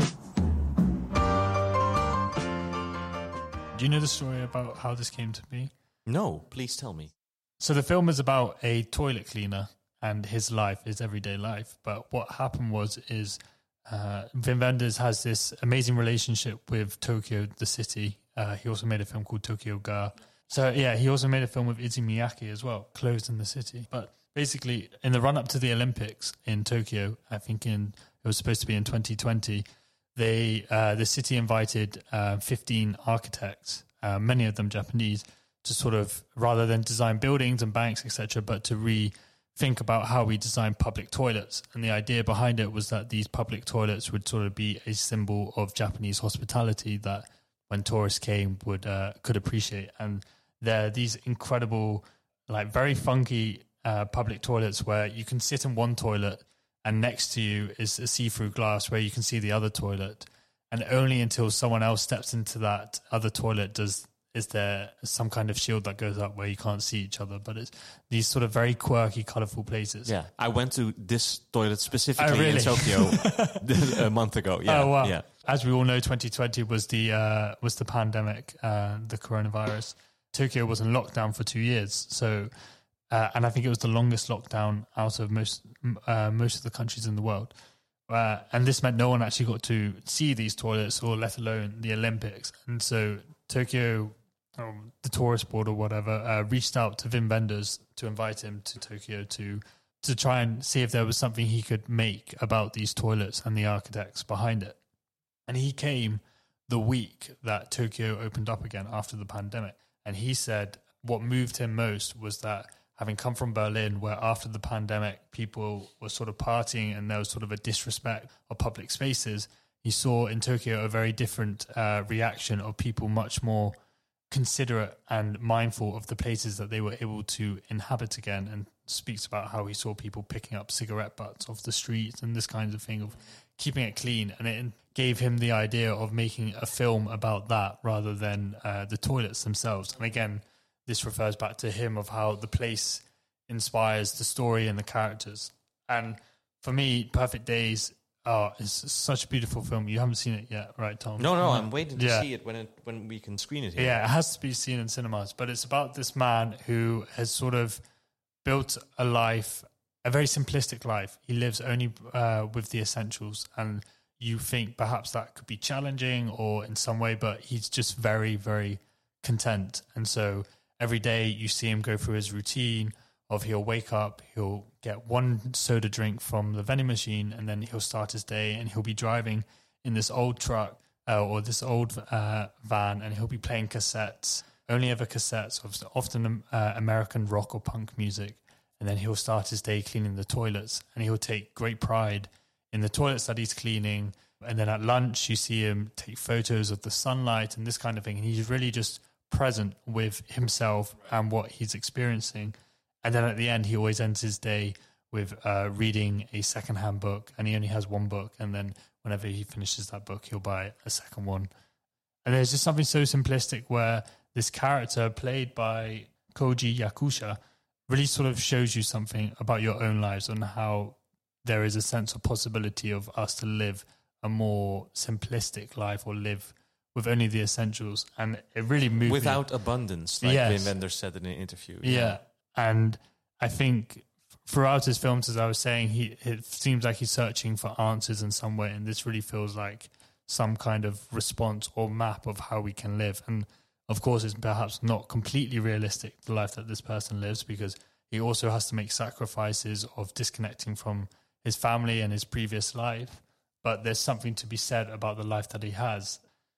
S1: Do you know the story about how this came to be?
S2: No, please tell me.
S1: So the film is about a toilet cleaner and his life, his everyday life. But what happened was is uh, Wim Wenders has this amazing relationship with Tokyo, the city. Uh, he also made a film called Tokyo Ga. So yeah, he also made a film with Issey Miyake as well, Closed in the City. But basically, in the run-up to the Olympics in Tokyo, I think in it was supposed to be in twenty twenty, they uh, the city invited uh, fifteen architects, uh, many of them Japanese, to sort of, rather than design buildings and banks, et cetera, but to rethink about how we design public toilets. And the idea behind it was that these public toilets would sort of be a symbol of Japanese hospitality that when tourists came would uh, could appreciate. And there are these incredible, like very funky uh, public toilets where you can sit in one toilet and next to you is a see-through glass where you can see the other toilet. And only until someone else steps into that other toilet does is there some kind of shield that goes up where you can't see each other. But it's these sort of very quirky, colourful places.
S2: Yeah, I went to this toilet specifically
S1: oh, really?
S2: in Tokyo a month ago. Yeah,
S1: oh, wow.
S2: Yeah.
S1: As we all know, twenty twenty was the uh, was the pandemic, uh, the coronavirus. Tokyo was in lockdown for two years. So, uh, and I think it was the longest lockdown out of most uh, most of the countries in the world. Uh, and this meant no one actually got to see these toilets, or let alone the Olympics. And so Tokyo, um, the tourist board or whatever, uh, reached out to Wim Wenders to invite him to Tokyo to to try and see if there was something he could make about these toilets and the architects behind it. And he came the week that Tokyo opened up again after the pandemic. And he said what moved him most was that, having come from Berlin, where after the pandemic people were sort of partying and there was sort of a disrespect of public spaces, he saw in Tokyo a very different uh, reaction of people much more considerate and mindful of the places that they were able to inhabit again, and speaks about how he saw people picking up cigarette butts off the streets and this kind of thing of keeping it clean. And it gave him the idea of making a film about that rather than uh, the toilets themselves. And again, this refers back to him of how the place inspires the story and the characters. And for me, Perfect Days oh, is such a beautiful film. You haven't seen it yet, right, Tom?
S2: No, no, I'm waiting to
S1: yeah.
S2: see it when it when we can screen it here.
S1: Yeah, it has to be seen in cinemas. But it's about this man who has sort of built a life, a very simplistic life. He lives only uh, with the essentials, and you think perhaps that could be challenging or in some way, but he's just very, very content. And so every day you see him go through his routine of he'll wake up, he'll get one soda drink from the vending machine, and then he'll start his day, and he'll be driving in this old truck uh, or this old uh, van, and he'll be playing cassettes, only ever cassettes, of often uh, American rock or punk music. And then he'll start his day cleaning the toilets, and he'll take great pride in the toilets that he's cleaning. And then at lunch, you see him take photos of the sunlight and this kind of thing. And he's really just present with himself and what he's experiencing. And then at the end, he always ends his day with uh, reading a secondhand book, and he only has one book. And then whenever he finishes that book, he'll buy a second one. And there's just something so simplistic where this character played by Koji Yakusha really sort of shows you something about your own lives and how there is a sense of possibility of us to live a more simplistic life or live with only the essentials. And it really moved
S2: Without
S1: me.
S2: abundance, like
S1: yes.
S2: Wim Wenders said in an interview.
S1: Yeah. yeah. And I think throughout his films, as I was saying, he it seems like he's searching for answers in some way. And this really feels like some kind of response or map of how we can live. And of course, it's perhaps not completely realistic, the life that this person lives, because he also has to make sacrifices of disconnecting from his family and his previous life. But there's something to be said about the life that he has.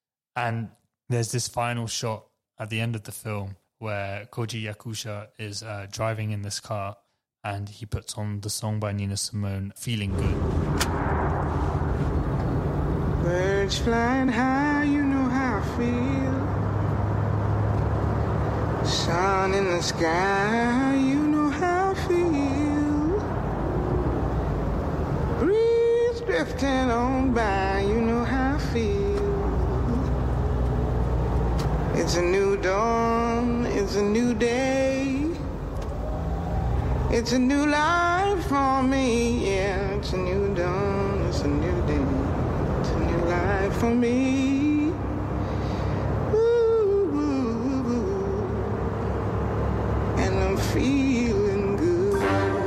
S1: And there's this final shot at the end of the film where Koji Yakusha is uh, driving in this car, and he puts on the song by Nina Simone, Feeling Good.
S12: Birds flying high, you know how I feel. Sun in the sky, you know how I feel. Breeze drifting on by, you know how I feel. It's a new dawn, it's a new day. It's a new life for me, yeah. It's a new dawn, it's a new day. It's a new life for me. Ooh, ooh, ooh. And I'm feeling good.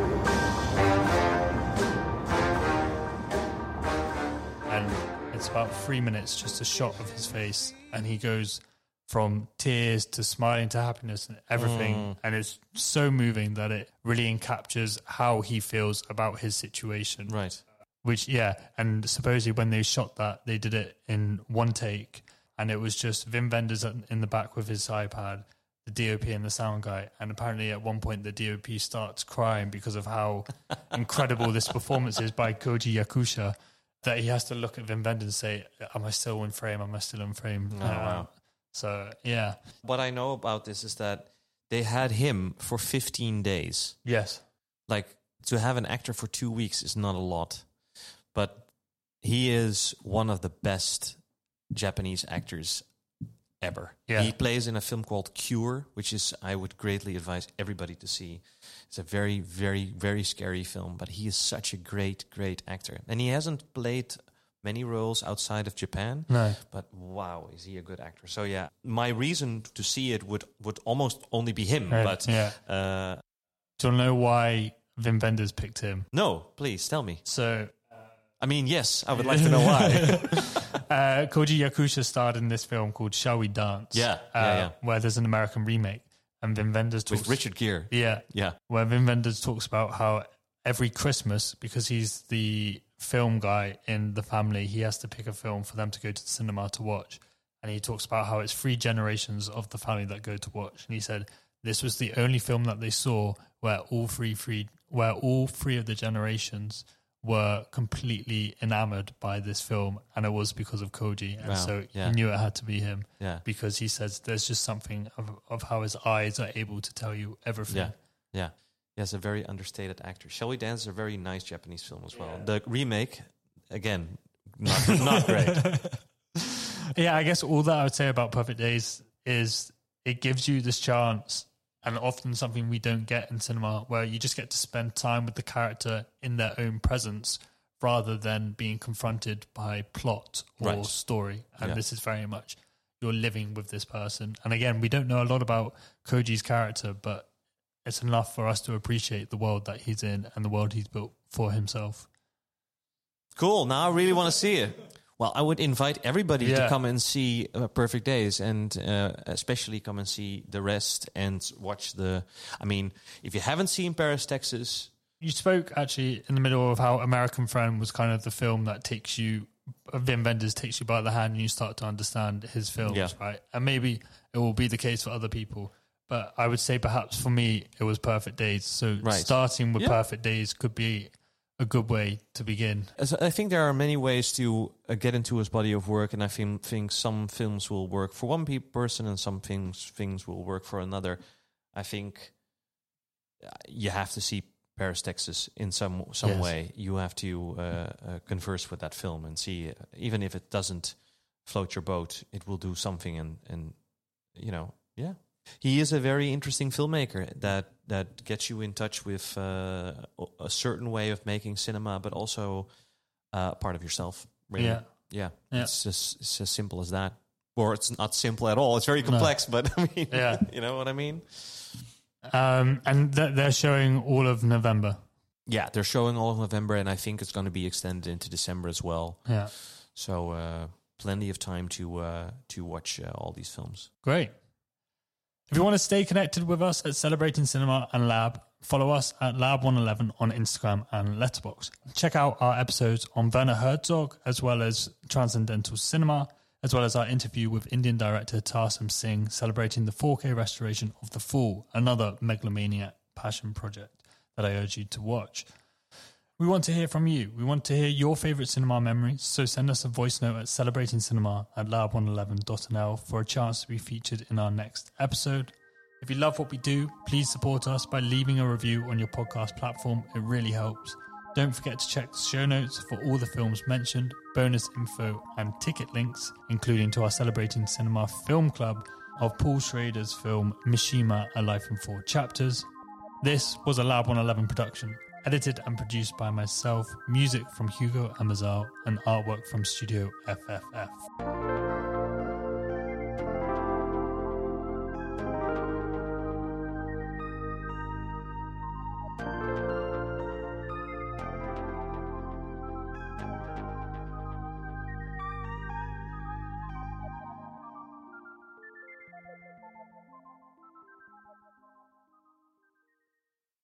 S1: And it's about three minutes, just a shot of his face, and he goes from tears to smiling to happiness and everything.
S2: Mm.
S1: And it's so moving that it really encaptures how he feels about his situation.
S2: Right.
S1: Which, yeah, and supposedly when they shot that, they did it in one take, and it was just Wim Wenders in the back with his iPad, the D O P and the sound guy, and apparently at one point the D O P starts crying because of how incredible this performance is by Koji Yakusha, that he has to look at Wim Wenders and say, am I still in frame? Am I still in frame?
S2: Oh, wow.
S1: So, yeah.
S2: What I know about this is that they had him for fifteen days.
S1: Yes.
S2: Like, to have an actor for two weeks is not a lot. But he is one of the best Japanese actors ever.
S1: Yeah.
S2: He plays in a film called Cure, which is, I would greatly advise everybody to see. It's a very, very, very scary film, but he is such a great, great actor. And he hasn't played many roles outside of Japan.
S1: No.
S2: But wow, is he a good actor. So yeah, my reason to see it would, would almost only be him.
S1: Right,
S2: But
S1: yeah.
S2: uh,
S1: Do you know why Wim Wenders picked him?
S2: no, please tell me.
S1: So...
S2: I mean, yes, I would like to know why.
S1: uh, Koji Yakusha starred in this film called Shall We Dance?
S2: Yeah,
S1: uh,
S2: yeah, yeah.
S1: Where there's an American remake. And Wim Wenders talks...
S2: With Richard Gere.
S1: Yeah.
S2: Yeah.
S1: Where Wim Wenders talks about how every Christmas, because he's the film guy in the family, he has to pick a film for them to go to the cinema to watch. And he talks about how it's three generations of the family that go to watch. And he said this was the only film that they saw where all three, three where all three of the generations were completely enamored by this film, and it was because of Koji. And
S2: Wow,
S1: so
S2: yeah.
S1: he knew it had to be him.
S2: Yeah.
S1: Because he says there's just something of, of how his eyes are able to tell you everything.
S2: Yeah, yeah. Yes, a very understated actor. Shall We Dance is a very nice Japanese film as well. The remake, again, not, not great.
S1: Yeah, I guess all that I would say about Perfect Days is it gives you this chance, and often something we don't get in cinema, where you just get to spend time with the character in their own presence rather than being confronted by plot or
S2: Right.
S1: story. And
S2: Yeah.
S1: this is very much you're living with this person. And again, we don't know a lot about Koji's character, but it's enough for us to appreciate the world that he's in and the world he's built for himself.
S2: Cool. Now I really want to see it. Well, I would invite everybody
S1: Yeah.
S2: to come and see uh, Perfect Days, and uh, especially come and see the rest and watch the... I mean, if you haven't seen Paris, Texas...
S1: You spoke actually in the middle of how American Friend was kind of the film that takes you, Wim Wenders takes you by the hand and you start to understand his films,
S2: Yeah.
S1: right? And maybe it will be the case for other people. But I would say perhaps for me, it was Perfect Days. So
S2: Right.
S1: starting with
S2: Yeah.
S1: Perfect Days could be a good way to begin.
S2: As I think there are many ways to uh, get into his body of work, and I think, think some films will work for one pe- person and some things things will work for another. I think uh, you have to see Paris, Texas in some some
S1: Yes.
S2: way. You have to uh, uh, converse with that film and see, uh, even if it doesn't float your boat, it will do something. And, and you know, yeah. He is a very interesting filmmaker that, that gets you in touch with uh, a certain way of making cinema, but also uh, part of yourself. Really.
S1: Yeah.
S2: yeah,
S1: Yeah.
S2: It's just it's as simple as that. Or it's not simple at all. It's very complex,
S1: No.
S2: but I mean,
S1: Yeah.
S2: you know what I mean?
S1: Um, and th- they're showing all of November.
S2: Yeah, they're showing all of November, and I think it's going to be extended into December as well.
S1: Yeah.
S2: So uh, plenty of time to uh, to watch uh, all these films.
S1: Great. If you want to stay connected with us at Celebrating Cinema and Lab, follow us at Lab one eleven on Instagram and Letterboxd. Check out our episodes on Werner Herzog, as well as Transcendental Cinema, as well as our interview with Indian director Tarsem Singh, celebrating the four K restoration of The Fool, another megalomaniac passion project that I urge you to watch. We want to hear from you. We want to hear your favourite cinema memories, so send us a voice note at celebrating cinema at lab one eleven dot n l for a chance to be featured in our next episode. If you love what we do, please support us by leaving a review on your podcast platform. It really helps. Don't forget to check the show notes for all the films mentioned, bonus info and ticket links, including to our Celebrating Cinema Film Club of Paul Schrader's film Mishima, A Life in Four Chapters. This was a Lab one eleven production, edited and produced by myself, music from Hugo Amazal, and artwork from Studio F F F.